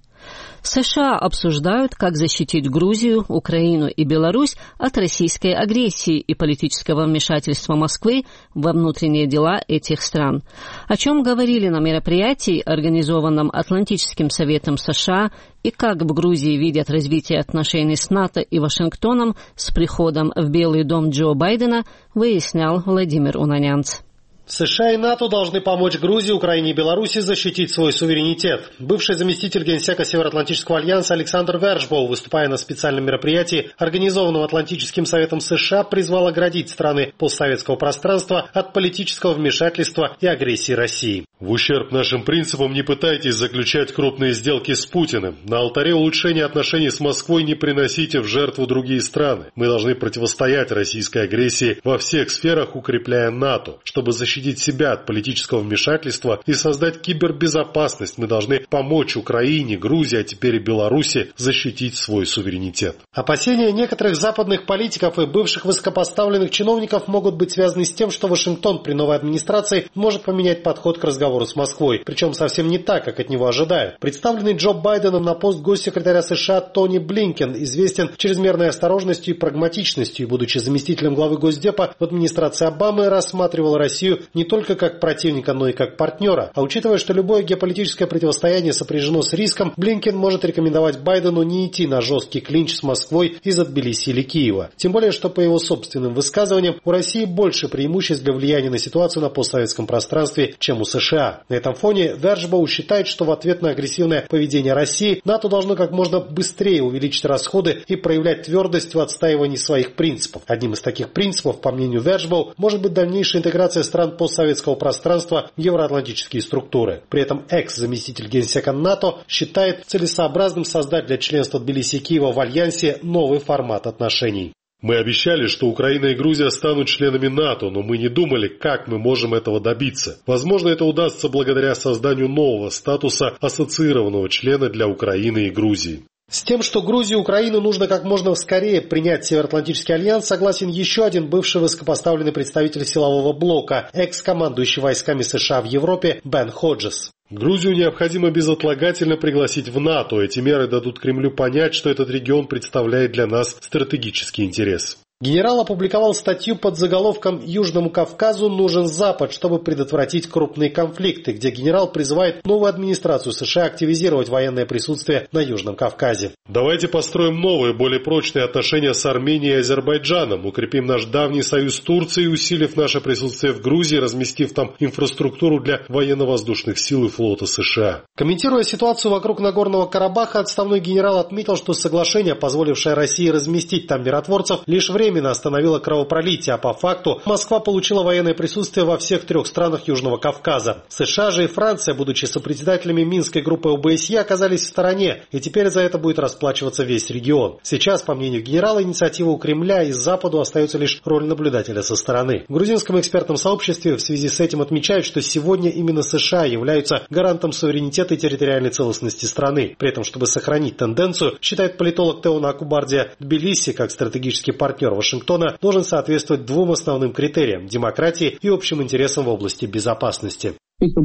[SPEAKER 1] США обсуждают, как защитить Грузию, Украину и Беларусь от российской агрессии и политического вмешательства Москвы во внутренние дела этих стран. О чем говорили на мероприятии, организованном Атлантическим советом США, и как в Грузии видят развитие отношений с НАТО и Вашингтоном с приходом в Белый дом Джо Байдена, выяснял Владимир Унанянц.
[SPEAKER 7] США и НАТО должны помочь Грузии, Украине и Беларуси защитить свой суверенитет. Бывший заместитель генсека Североатлантического альянса Александр Вершбоу, выступая на специальном мероприятии, организованном Атлантическим советом США, призвал оградить страны постсоветского пространства от политического вмешательства и агрессии России.
[SPEAKER 13] В ущерб нашим принципам не пытайтесь заключать крупные сделки с Путиным. На алтаре улучшения отношений с Москвой не приносите в жертву другие страны. Мы должны противостоять российской агрессии во всех сферах, укрепляя НАТО. Чтобы защитить себя от политического вмешательства и создать кибербезопасность, мы должны помочь Украине, Грузии, а теперь и Беларуси защитить свой суверенитет.
[SPEAKER 7] Опасения некоторых западных политиков и бывших высокопоставленных чиновников могут быть связаны с тем, что Вашингтон при новой администрации может поменять подход к разговору с Москвой, причем совсем не так, как от него ожидают. Представленный Джо Байденом на пост госсекретаря США Тони Блинкен известен чрезмерной осторожностью и прагматичностью, и, будучи заместителем главы Госдепа в администрации Обамы, рассматривал Россию не только как противника, но и как партнера. А учитывая, что любое геополитическое противостояние сопряжено с риском, Блинкен может рекомендовать Байдену не идти на жесткий клинч с Москвой из-за Тбилиси или Киева. Тем более, что по его собственным высказываниям у России больше преимуществ для влияния на ситуацию на постсоветском пространстве, чем у США. На этом фоне Вершбоу считает, что в ответ на агрессивное поведение России НАТО должно как можно быстрее увеличить расходы и проявлять твердость в отстаивании своих принципов. Одним из таких принципов, по мнению Вершбоу, может быть дальнейшая интеграция стран постсоветского пространства в евроатлантические структуры. При этом экс-заместитель генсека НАТО считает целесообразным создать для членства Тбилиси и Киева в Альянсе новый формат отношений.
[SPEAKER 13] Мы обещали, что Украина и Грузия станут членами НАТО, но мы не думали, как мы можем этого добиться. Возможно, это удастся благодаря созданию нового статуса ассоциированного члена для Украины и Грузии.
[SPEAKER 7] С тем, что Грузию и Украину нужно как можно скорее принять в Североатлантический альянс, согласен еще один бывший высокопоставленный представитель силового блока, экс-командующий войсками США в Европе Бен Ходжес.
[SPEAKER 13] Грузию необходимо безотлагательно пригласить в НАТО. Эти меры дадут Кремлю понять, что этот регион представляет для нас стратегический интерес.
[SPEAKER 7] Генерал опубликовал статью под заголовком «Южному Кавказу нужен Запад, чтобы предотвратить крупные конфликты», где генерал призывает новую администрацию США активизировать военное присутствие на Южном Кавказе.
[SPEAKER 13] Давайте построим новые, более прочные отношения с Арменией и Азербайджаном, укрепим наш давний союз с Турцией, усилив наше присутствие в Грузии, разместив там инфраструктуру для военно-воздушных сил и флота США.
[SPEAKER 7] Комментируя ситуацию вокруг Нагорного Карабаха, отставной генерал отметил, что соглашение, позволившее России разместить там миротворцев, лишь временно остановила кровопролитие, а по факту Москва получила военное присутствие во всех 3 странах Южного Кавказа. США же и Франция, будучи сопредседателями Минской группы ОБСЕ, оказались в стороне, и теперь за это будет расплачиваться весь регион. Сейчас, по мнению генерала, инициатива у Кремля и Западу остается лишь роль наблюдателя со стороны. В грузинском экспертном сообществе в связи с этим отмечают, что сегодня именно США являются гарантом суверенитета и территориальной целостности страны. При этом, чтобы сохранить тенденцию, считает политолог Теона Акубардия, Тбилиси, как стратегический партнер Вашингтона, должен соответствовать 2 основным критериям – демократии и общим интересам в области безопасности.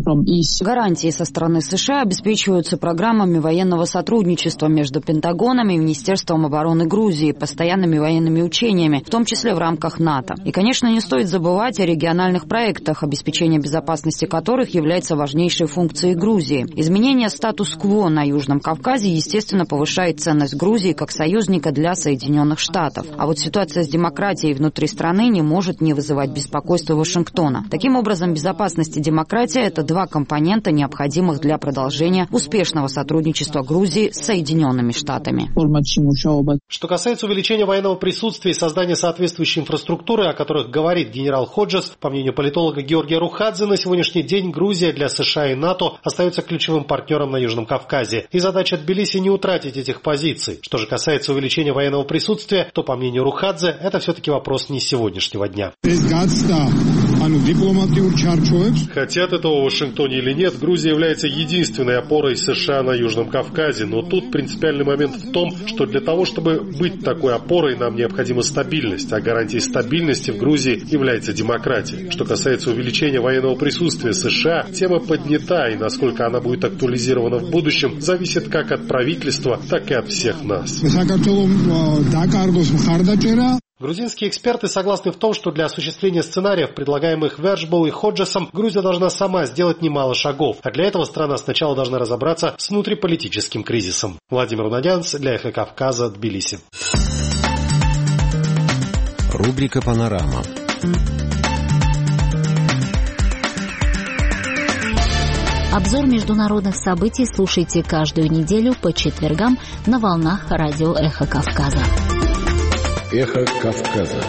[SPEAKER 14] Гарантии со стороны США обеспечиваются программами военного сотрудничества между Пентагоном и Министерством обороны Грузии, постоянными военными учениями, в том числе в рамках НАТО. И, конечно, не стоит забывать о региональных проектах, обеспечение безопасности которых является важнейшей функцией Грузии. Изменение статус-кво на Южном Кавказе, естественно, повышает ценность Грузии как союзника для Соединенных Штатов. А вот ситуация с демократией внутри страны не может не вызывать беспокойства Вашингтона. Таким образом, безопасность и демократия хотя это два компонента, необходимых для продолжения успешного сотрудничества Грузии с Соединенными Штатами.
[SPEAKER 7] Что касается увеличения военного присутствия и создания соответствующей инфраструктуры, о которых говорит генерал Ходжес, по мнению политолога Георгия Рухадзе, на сегодняшний день Грузия для США и НАТО остается ключевым партнером на Южном Кавказе. И задача Тбилиси не утратить этих позиций. Что же касается увеличения военного присутствия, то, по мнению Рухадзе, это все-таки вопрос не сегодняшнего дня.
[SPEAKER 13] Хотят этого в Вашингтоне или нет, Грузия является единственной опорой США на Южном Кавказе. Но тут принципиальный момент в том, что для того, чтобы быть такой опорой, нам необходима стабильность. А гарантией стабильности в Грузии является демократия. Что касается увеличения военного присутствия США, тема поднята, и насколько она будет актуализирована в будущем, зависит как от правительства, так и от всех нас.
[SPEAKER 7] Грузинские эксперты согласны в том, что для осуществления сценариев, предлагаемых Верджбоу и Ходжесом, Грузия должна сама сделать немало шагов. А для этого страна сначала должна разобраться с внутриполитическим кризисом. Владимир Унадянц для Эхо Кавказа, Тбилиси.
[SPEAKER 12] Рубрика «Панорама».
[SPEAKER 11] Обзор международных событий слушайте каждую неделю по четвергам на волнах радио «Эхо Кавказа».
[SPEAKER 10] Эхо Кавказа.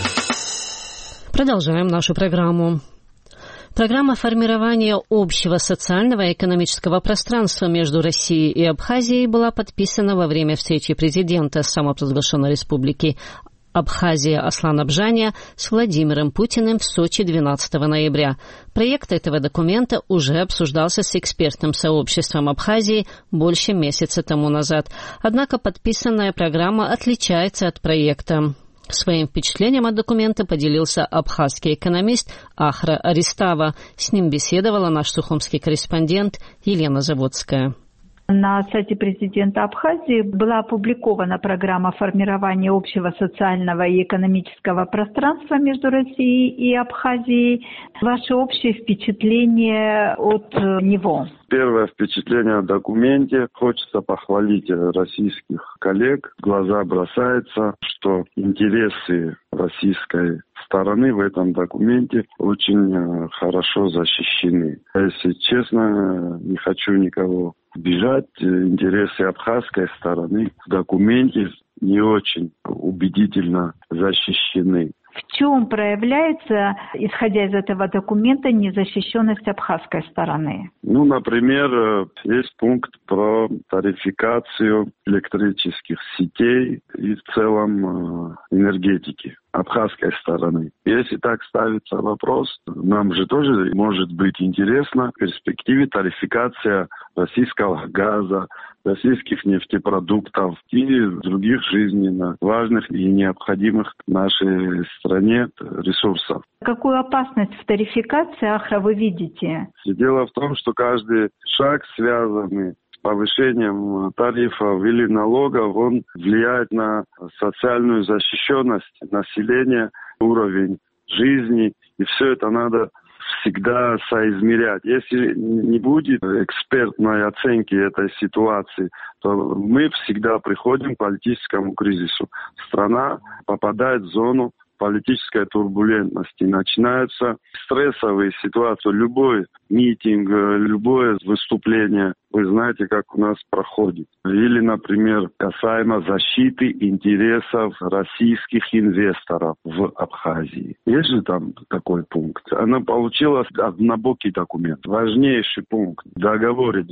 [SPEAKER 1] Продолжаем нашу программу. Программа формирования общего социального и экономического пространства между Россией и Абхазией была подписана во время встречи президента самопровозглашенной республики Абхазия Аслана Бжания с Владимиром Путиным в Сочи 12 ноября. Проект этого документа уже обсуждался с экспертным сообществом Абхазии больше месяца тому назад. Однако подписанная программа отличается от проекта. Своим впечатлением от документа поделился абхазский экономист Ахра Аристава. С ним беседовала наш сухумский корреспондент Елена Заводская.
[SPEAKER 15] На сайте президента Абхазии была опубликована программа формирования общего социального и экономического пространства между Россией и Абхазией. Ваше общее впечатление от него?
[SPEAKER 2] Первое впечатление о документе. Хочется похвалить российских коллег. В глаза бросается, что интересы российской стороны в этом документе очень хорошо защищены. Если честно, не хочу никого обижать, интересы абхазской стороны в документе не очень убедительно защищены.
[SPEAKER 15] В чем проявляется, исходя из этого документа, незащищенность абхазской стороны?
[SPEAKER 2] Например, есть пункт про тарификацию электрических сетей и в целом энергетики абхазской стороны. Если так ставится вопрос, нам же тоже может быть интересно в перспективе тарификация российского газа, российских нефтепродуктов и других жизненно важных и необходимых нашей стране ресурсов.
[SPEAKER 15] Какую опасность в тарификации, Ахра, вы видите?
[SPEAKER 2] Дело в том, что каждый шаг, связанный с повышением тарифов или налогов, он влияет на социальную защищенность населения, уровень жизни, и все это надо всегда соизмерять. Если не будет экспертной оценки этой ситуации, то мы всегда приходим к политическому кризису. Страна попадает в зону политической турбулентности. Начинаются стрессовые ситуации. Любой митинг, любое выступление, вы знаете, как у нас проходит. Или, например, касаемо защиты интересов российских инвесторов в Абхазии. Есть же там такой пункт. Она получила однобокий документ. Важнейший пункт в договоре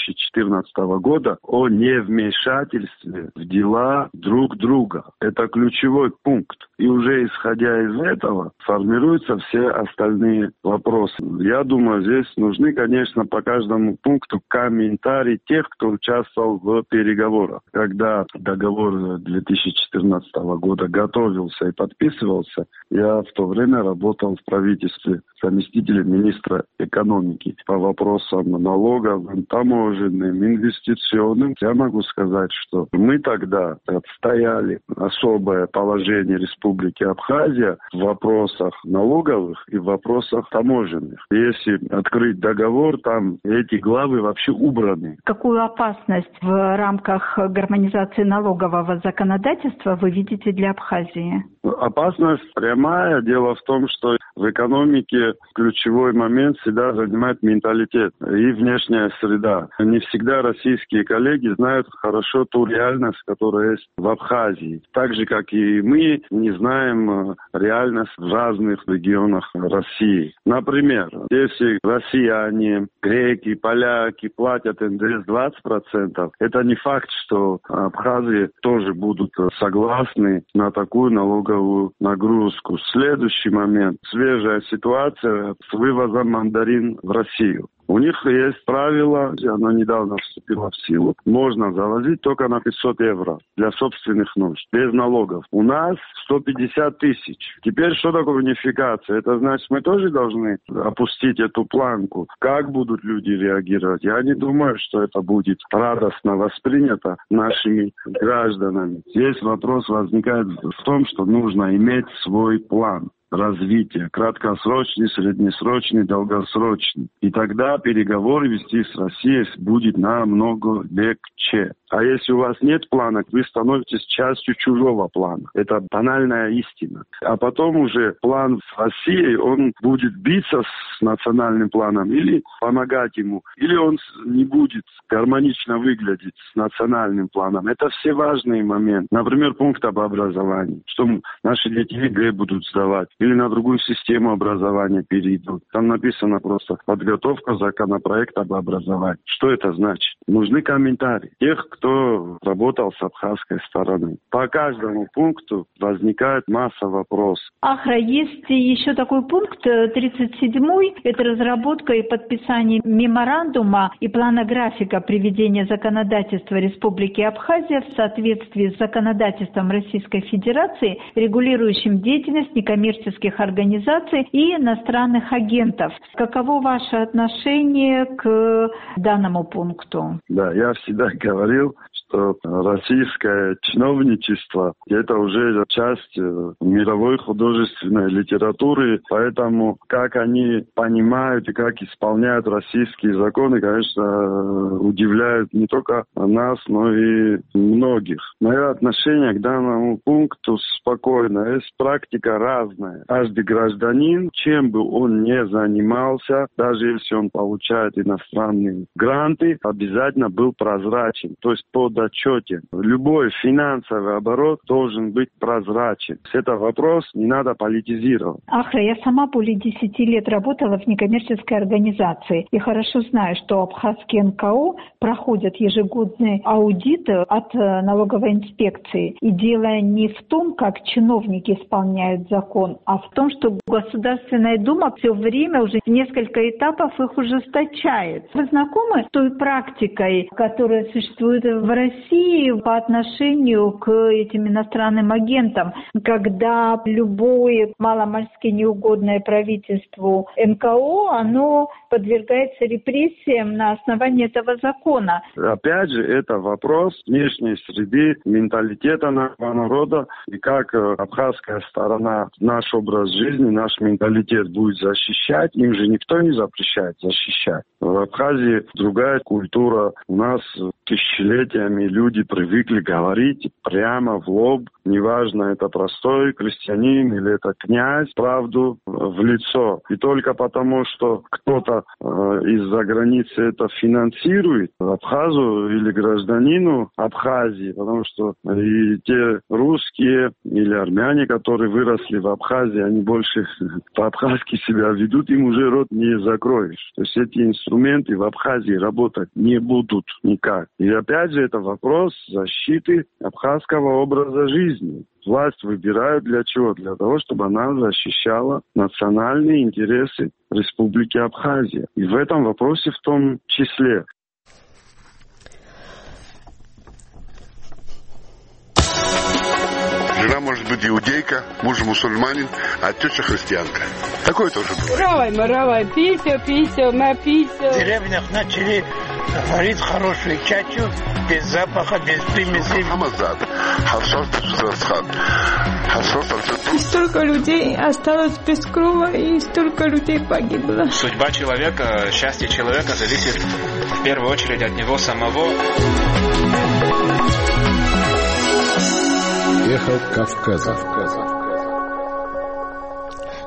[SPEAKER 2] 2014 года о невмешательстве в дела друг друга. Это ключевой пункт. И уже исходя из этого формируются все остальные вопросы. Я думаю, здесь нужны, конечно, по каждому пункту комментарии тех, кто участвовал в переговорах. Когда договор 2014 года готовился и подписывался, я в то время работал в правительстве заместителем министра экономики по вопросам налогов, таможенным, инвестиционным. Я могу сказать, что мы тогда отстояли особое положение Республики Абхазия в вопросах налоговых и в вопросах таможенных. Если открыть договор, там эти главы вообще убраны.
[SPEAKER 15] Какую опасность в рамках гармонизации налогового законодательства вы видите для Абхазии?
[SPEAKER 2] Опасность прямая. Дело в том, что в экономике ключевой момент всегда занимает менталитет и внешняя среда. Не всегда российские коллеги знают хорошо ту реальность, которая есть в Абхазии. Так же, как и мы не знаем реальность в разных регионах России. Например, если россияне, греки, поляки платят НДС 20%, это не факт, что абхазы тоже будут согласны на такую налоговую нагрузку. Следующий момент. Свежая ситуация с вывозом мандарин в Россию. У них есть правило, оно недавно вступило в силу. Можно завозить только на 500 евро для собственных нужд, без налогов. У нас 150 тысяч. Теперь что такое унификация? Это значит, мы тоже должны опустить эту планку. Как будут люди реагировать? Я не думаю, что это будет радостно воспринято нашими гражданами. Здесь вопрос возникает в том, что нужно иметь свой план развития, краткосрочный, среднесрочный, долгосрочный. И тогда переговоры вести с Россией будет намного легче. А если у вас нет плана, вы становитесь частью чужого плана. Это банальная истина. А потом уже план с Россией, он будет биться с национальным планом или помогать ему, или он не будет гармонично выглядеть с национальным планом. Это все важные моменты. Например, пункт об образовании. Что наши дети ЕГЭ будут сдавать или на другую систему образования перейдут. Там написано просто подготовка законопроекта об образовании. Что это значит? Нужны комментарии тех, кто работал с абхазской стороны. По каждому пункту возникает масса вопросов.
[SPEAKER 15] Ахра, есть еще такой пункт, 37-й, это разработка и подписание меморандума и плана графика приведения законодательства Республики Абхазия в соответствии с законодательством Российской Федерации, регулирующим деятельность некоммерческих организаций и иностранных агентов. Каково ваше отношение к данному пункту?
[SPEAKER 2] Да, я всегда говорил, что российское чиновничество – это уже часть мировой художественной литературы, поэтому как они понимают и как исполняют российские законы, конечно, удивляют не только нас, но и многих. Мое отношение к данному пункту спокойно. Есть практика разная. Каждый гражданин, чем бы он ни занимался, даже если он получает иностранные гранты, обязательно был прозрачен, то есть подотчетен. Любой финансовый оборот должен быть прозрачен. Это вопрос, не надо политизировать.
[SPEAKER 15] Ахра, я сама более 10 лет работала в некоммерческой организации и хорошо знаю, что абхазские НКО проходят ежегодный аудит от налоговой инспекции. И дело не в том, как чиновники исполняют закон, а в том, что Государственная Дума все время уже несколько этапов их ужесточает. Вы знакомы с той практикой, которая существует в России по отношению к этим иностранным агентам, когда любое маломальски неугодное правительству НКО, оно подвергается репрессиям на основании этого закона?
[SPEAKER 2] Опять же, это вопрос внешней среды, менталитета нашего народа, и как абхазская сторона наш образ жизни, наш менталитет будет защищать, им же никто не запрещает защищать. В Абхазии другая культура. У нас тысячелетиями люди привыкли говорить прямо в лоб, неважно, это простой крестьянин или это князь, правду в лицо. И только потому, что кто-то из-за границы это финансирует, абхазу или гражданину Абхазии, потому что и те русские или армяне, которые выросли в Абхазии, они больше по-абхазски себя ведут, им уже рот не закроешь. То есть эти инструменты в Абхазии работать не будут никак. И опять же, это вопрос защиты абхазского образа жизни. Власть выбирают для чего? Для того, чтобы она защищала национальные интересы Республики Абхазия. И в этом вопросе в том числе.
[SPEAKER 16] Жена может быть иудейка, муж мусульманин, а теща христианка. Такое тоже бывает.
[SPEAKER 17] Равай, писю, написю.
[SPEAKER 18] В деревнях начали варить хорошую чачу, без запаха, без примесей.
[SPEAKER 17] И столько людей осталось без крова, и столько людей погибло.
[SPEAKER 19] Судьба человека, счастье человека зависит в первую очередь от него самого.
[SPEAKER 10] Эхо Кавказа.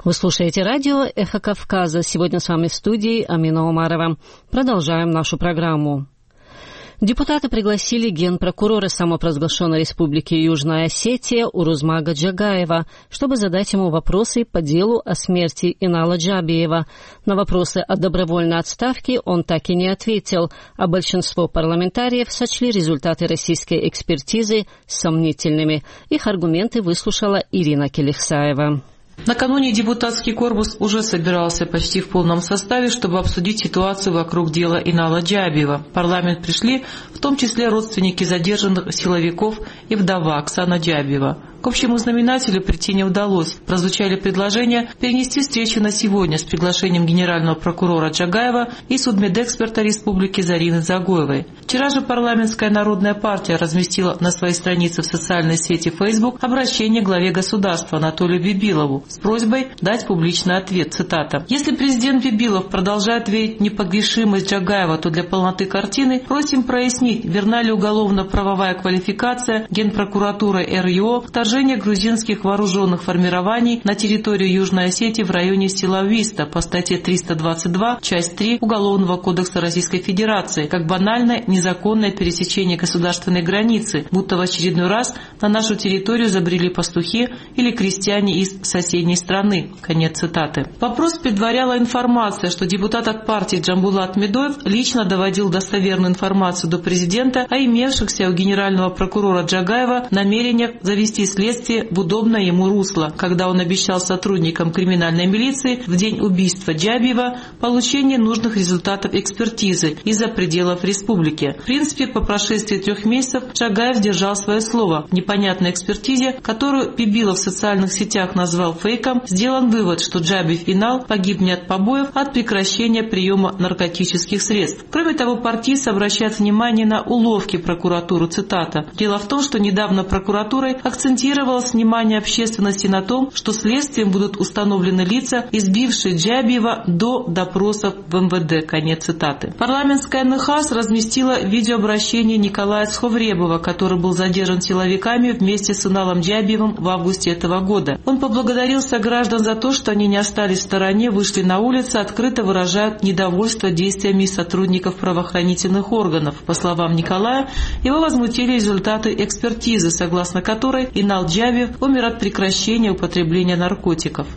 [SPEAKER 1] Вы слушаете радио «Эхо Кавказа». Сегодня с вами в студии Амина Омарова. Продолжаем нашу программу. Депутаты пригласили генпрокурора самопровозглашенной Республики Южная Осетия Урузмага Джагаева, чтобы задать ему вопросы по делу о смерти Инала Джабиева. На вопросы о добровольной отставке он так и не ответил, а большинство парламентариев сочли результаты российской экспертизы сомнительными. Их аргументы выслушала Ирина Келихсаева.
[SPEAKER 20] Накануне депутатский корпус уже собирался почти в полном составе, чтобы обсудить ситуацию вокруг дела Инала Джабиева. В парламент пришли в том числе родственники задержанных силовиков и вдова Оксана Джабиева. К общему знаменателю прийти не удалось. Прозвучали предложения перенести встречу на сегодня с приглашением генерального прокурора Джагаева и судмедэксперта республики Зарины Загоевой. Вчера же парламентская народная партия разместила на своей странице в социальной сети Facebook обращение к главе государства Анатолию Бибилову с просьбой дать публичный ответ. Цитата. «Если президент Бибилов продолжает верить в непогрешимость Джагаева, то для полноты картины просим прояснить, верна ли уголовно-правовая квалификация Генпрокуратуры РЮО вторжения грузинских вооруженных формирований на территорию Южной Осетии в районе села Виста по статье 322, часть 3 Уголовного кодекса Российской Федерации, как банальное незаконное пересечение государственной границы, будто в очередной раз на нашу территорию забрели пастухи или крестьяне из соседней страны». Конец цитаты. Вопрос предваряла информация, что депутат от партии Джамбулат Медоев лично доводил достоверную информацию до президента о имевшихся у генерального прокурора Джагаева намерениях завести следствие в удобное ему русло, когда он обещал сотрудникам криминальной милиции в день убийства Джабиева получение нужных результатов экспертизы из-за пределов республики. В принципе, по прошествии 3 месяцев Джагаев держал свое слово. В непонятной экспертизе, которую Бибилов в социальных сетях назвал фейком, сделан вывод, что Джабиев Инал погиб не от побоев, а от прекращения приема наркотических средств. Кроме того, партийцы обращают внимание на уловки прокуратуры. Цитата. «Дело в том, что недавно прокуратурой акцентировалось внимание общественности на том, что следствием будут установлены лица, избившие Джабиева до допросов в МВД». Конец цитаты. Парламентская НХАС разместила видеообращение Николая Сховребова, который был задержан силовиками вместе с Иналом Джабиевым в августе этого года. Он поблагодарил сограждан за то, что они не остались в стороне, вышли на улицы, открыто выражают недовольство действиями сотрудников правоохранительных органов. По словам Николая, его возмутили результаты экспертизы, согласно которой Инал Джабиев умер от прекращения употребления наркотиков.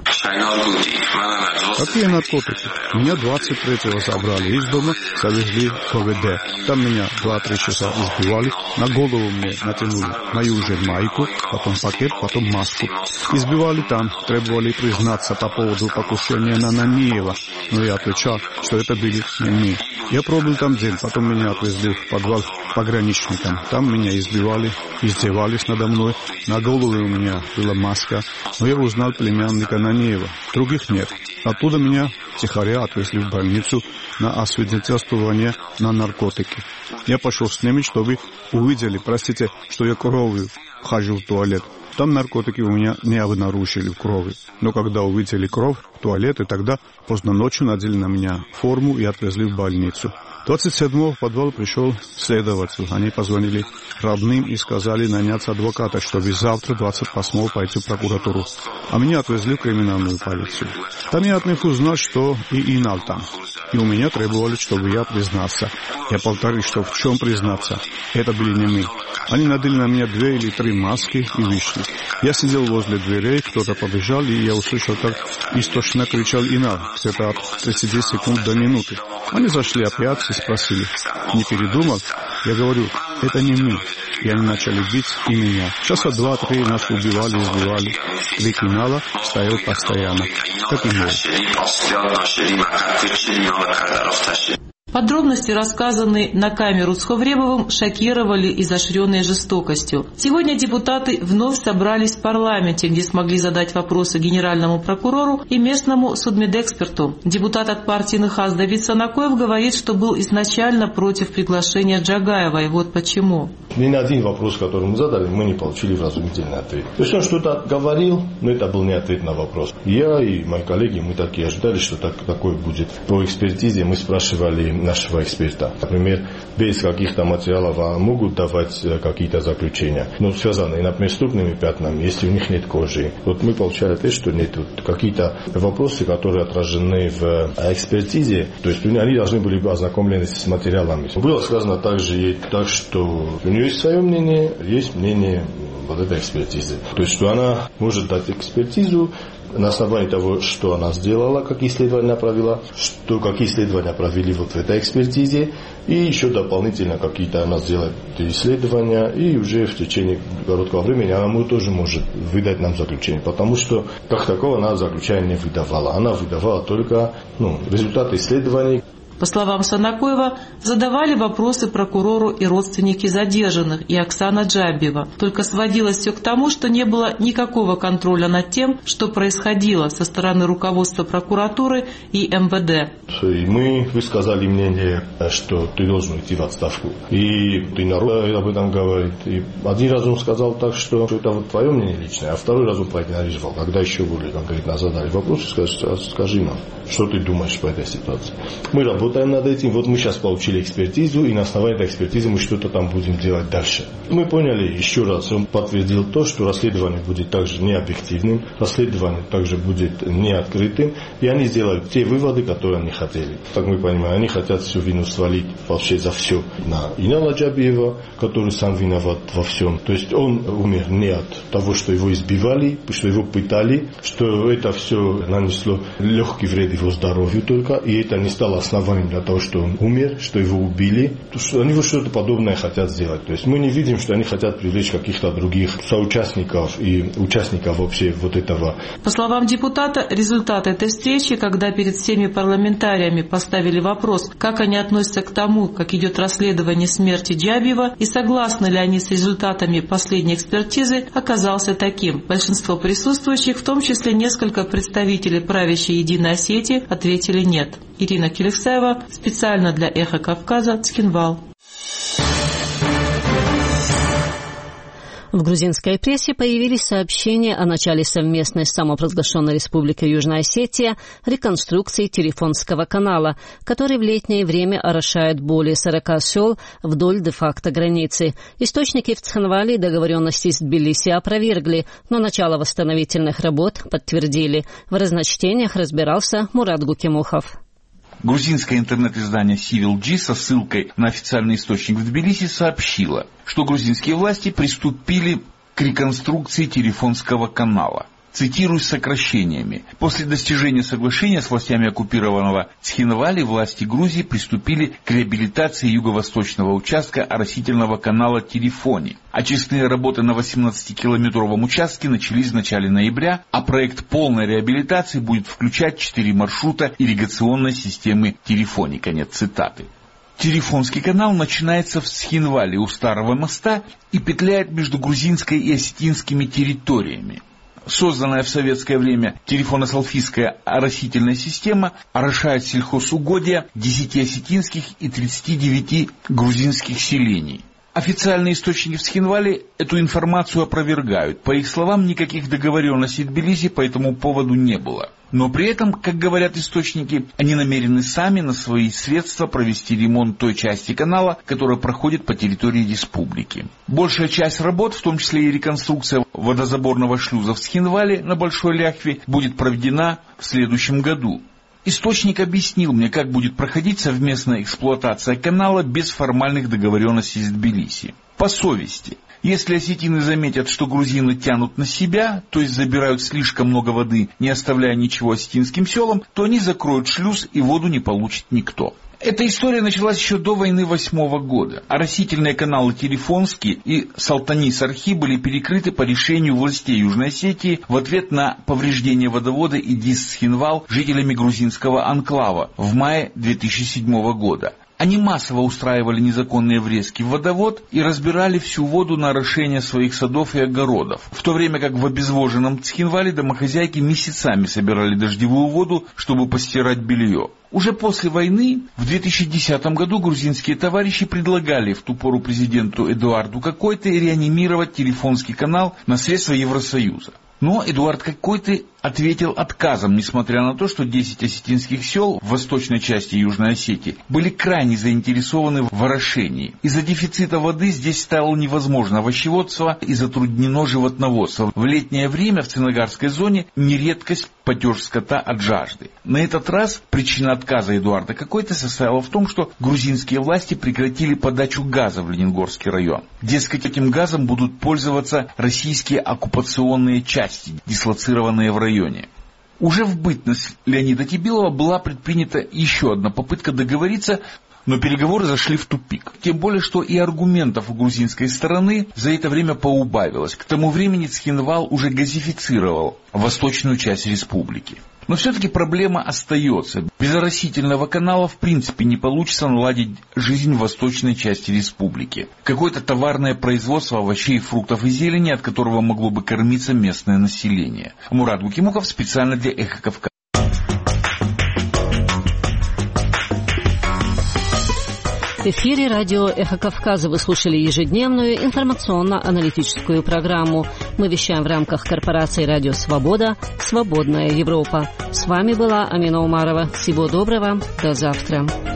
[SPEAKER 5] Какие наркотики? Меня 23-го забрали из дома, завезли в ПВД. Там меня 2-3 часа избивали, на голову мне натянули мою же майку, потом пакет, потом маску. Избивали там, требовали признаться по поводу покушения на Наниева, но я отвечал, что это были не мы. Я пробыл там день, потом меня отвезли в подвал к пограничникам. Там меня избивали, издевались надо мной, на голове у меня была маска, но я узнал племянника Наниева, других нет. Оттуда меня тихоря отвезли в больницу на освидетельствование на наркотики. Я пошел с ними, чтобы увидели, простите, что я кровью хожу в туалет. Там наркотики у меня не обнаружили в крови. Но когда увидели кровь в туалете, тогда поздно ночью надели на меня форму и отвезли в больницу. 27-го в подвал пришел следователь. Они позвонили родным и сказали наняться адвоката, чтобы завтра, 28-го, пойти в прокуратуру. А меня отвезли в криминальную полицию. Там я от них узнал, что и Инал там. И у меня требовали, чтобы я признался. Я повторю, что в чем признаться. Это были не мы. Они надели на меня 2 или 3 маски и вышли. Я сидел возле дверей, кто-то побежал, и я услышал, как истошно кричал Инал, где-то от 30 секунд до минуты. Они зашли опять и спросили, не передумал? Я говорю, это не мы. И они начали бить и меня. Часа 2-3 нас убивали, избивали. Крик Инала стоял постоянно, как и мой.
[SPEAKER 20] Подробности, рассказанные на камеру с Сховребовым, шокировали изощренной жестокостью. Сегодня депутаты вновь собрались в парламенте, где смогли задать вопросы генеральному прокурору и местному судмедэксперту. Депутат от партии НХАС Давид Санакоев говорит, что был изначально против приглашения Джагаева, и вот почему.
[SPEAKER 3] Ни на один вопрос, который мы задали, мы не получили вразумительный ответ. То есть он что-то говорил, но это был не ответ на вопрос. Я и мои коллеги, мы так и ожидали, что такое будет. По экспертизе мы спрашивали нашего эксперта. Например, без каких-то материалов могут давать какие-то заключения, но связанные, например, с трупными пятнами, если у них нет кожи. Вот мы получали ответ, что нет. Какие-то вопросы, которые отражены в экспертизе, то есть они должны были быть ознакомлены с материалами. Было сказано также, что у нее есть свое мнение, есть мнение вот этой экспертизы. То есть, что она может дать экспертизу на основании того, что она сделала, какие исследования провела, какие исследования провели вот в этой экспертизе, и еще дополнительно какие-то она сделает исследования, и уже в течение короткого времени она тоже может выдать нам заключение, потому что как такого она заключение не выдавала. Она выдавала только результаты исследований.
[SPEAKER 20] По словам Санакоева, задавали вопросы прокурору и родственники задержанных, и Оксана Джабиева. Только сводилось все к тому, что не было никакого контроля над тем, что происходило со стороны руководства прокуратуры и МВД.
[SPEAKER 3] И мы высказали мнение, что ты должен идти в отставку. И ты народ об этом говорит. И один раз он сказал так, что это вот твое мнение личное, а второй раз он проигнорировал. Когда еще более конкретно задали вопрос, скажи нам, что ты думаешь по этой ситуации. Мы работаем над этим. Вот мы сейчас получили экспертизу, и на основании этой экспертизы мы что-то там будем делать дальше. Мы поняли, еще раз, он подтвердил то, что расследование будет также необъективным, расследование также будет неоткрытым, и они сделают те выводы, которые они хотели. Так мы понимаем, они хотят всю вину свалить вообще за все на Инала Джабиева, который сам виноват во всем. То есть он умер не от того, что его избивали, что его пытали, что это все нанесло легкий вред его здоровью только, и это не стало основанием для того, что он умер, что его убили, что они вот что-то подобное хотят сделать. То есть мы не видим, что они хотят привлечь каких-то других соучастников и участников вообще вот этого.
[SPEAKER 20] По словам депутата, результат этой встречи, когда перед всеми парламентариями поставили вопрос, как они относятся к тому, как идет расследование смерти Джабиева и согласны ли они с результатами последней экспертизы, оказался таким. Большинство присутствующих, в том числе несколько представителей правящей Единой Осетии, ответили нет. Ирина Киликсаева, специально для «Эхо Кавказа», Цхинвал.
[SPEAKER 1] В грузинской прессе появились сообщения о начале совместной с самопровозглашенной Республикой Южная Осетия реконструкции Терифонского канала, который в летнее время орошает более 40 сел вдоль де-факто границы. Источники в Цхинвале договоренности с Тбилиси опровергли, но начало восстановительных работ подтвердили. В разночтениях разбирался Мурат Гукимухов.
[SPEAKER 21] Грузинское интернет-издание Civil G со ссылкой на официальный источник в Тбилиси сообщило, что грузинские власти приступили к реконструкции Терифонского канала. Цитирую с сокращениями. После достижения соглашения с властями оккупированного Цхинвали власти Грузии приступили к реабилитации юго-восточного участка оросительного канала Терифони. Очистные работы на 18-километровом участке начались в начале ноября, а проект полной реабилитации будет включать 4 маршрута ирригационной системы Терифони. Конец цитаты. Терифонский канал начинается в Цхинвале у Старого моста и петляет между грузинской и осетинскими территориями. Созданная в советское время Терифоно-Салфийская оросительная система орошает сельхозугодия 10 осетинских и 39 грузинских селений. Официальные источники в Цхинвале эту информацию опровергают. По их словам, никаких договоренностей Тбилиси по этому поводу не было. Но при этом, как говорят источники, они намерены сами на свои средства провести ремонт той части канала, которая проходит по территории республики. Большая часть работ, в том числе и реконструкция водозаборного шлюза в Цхинвале на Большой Ляхве, будет проведена в следующем году. Источник объяснил мне, как будет проходить совместная эксплуатация канала без формальных договоренностей с Тбилиси. По совести. Если осетины заметят, что грузины тянут на себя, то есть забирают слишком много воды, не оставляя ничего осетинским селам, то они закроют шлюз и воду не получит никто. Эта история началась еще до войны 8-го года. Оросительные каналы Терифонский и Салтани-Сархи были перекрыты по решению властей Южной Осетии в ответ на повреждение водовода Идис-Цхинвал жителями грузинского анклава в мае 2007 года. Они массово устраивали незаконные врезки в водовод и разбирали всю воду на орошение своих садов и огородов, в то время как в обезвоженном Цхинвале домохозяйки месяцами собирали дождевую воду, чтобы постирать белье. Уже после войны, в 2010 году, грузинские товарищи предлагали в ту пору президенту Эдуарду Какойте реанимировать Терифонский канал на средства Евросоюза. Но Эдуард Какойте ответил отказом, несмотря на то, что 10 осетинских сел в восточной части Южной Осетии были крайне заинтересованы в орошении. Из-за дефицита воды здесь стало невозможно овощеводство и затруднено животноводство. В летнее время в Ценогарской зоне нередкость падеж скота от жажды. На этот раз причина отказа Эдуарда Какойты состояла в том, что грузинские власти прекратили подачу газа в Лениногорский район. Дескать, этим газом будут пользоваться российские оккупационные части, дислоцированные в районе. Уже в бытность Леонида Тибилова была предпринята еще одна попытка договориться, но переговоры зашли в тупик. Тем более, что и аргументов у грузинской стороны за это время поубавилось. К тому времени Цхинвал уже газифицировал восточную часть республики. Но все-таки проблема остается. Без оросительного канала в принципе не получится наладить жизнь в восточной части республики. Какое-то товарное производство овощей, фруктов и зелени, от которого могло бы кормиться местное население. Мурат Гукимуков специально для Эхо Кавказа.
[SPEAKER 1] В эфире радио «Эхо Кавказа» вы слушали ежедневную информационно-аналитическую программу. Мы вещаем в рамках корпорации «Радио Свобода», «Свободная Европа». С вами была Амина Умарова. Всего доброго. До завтра.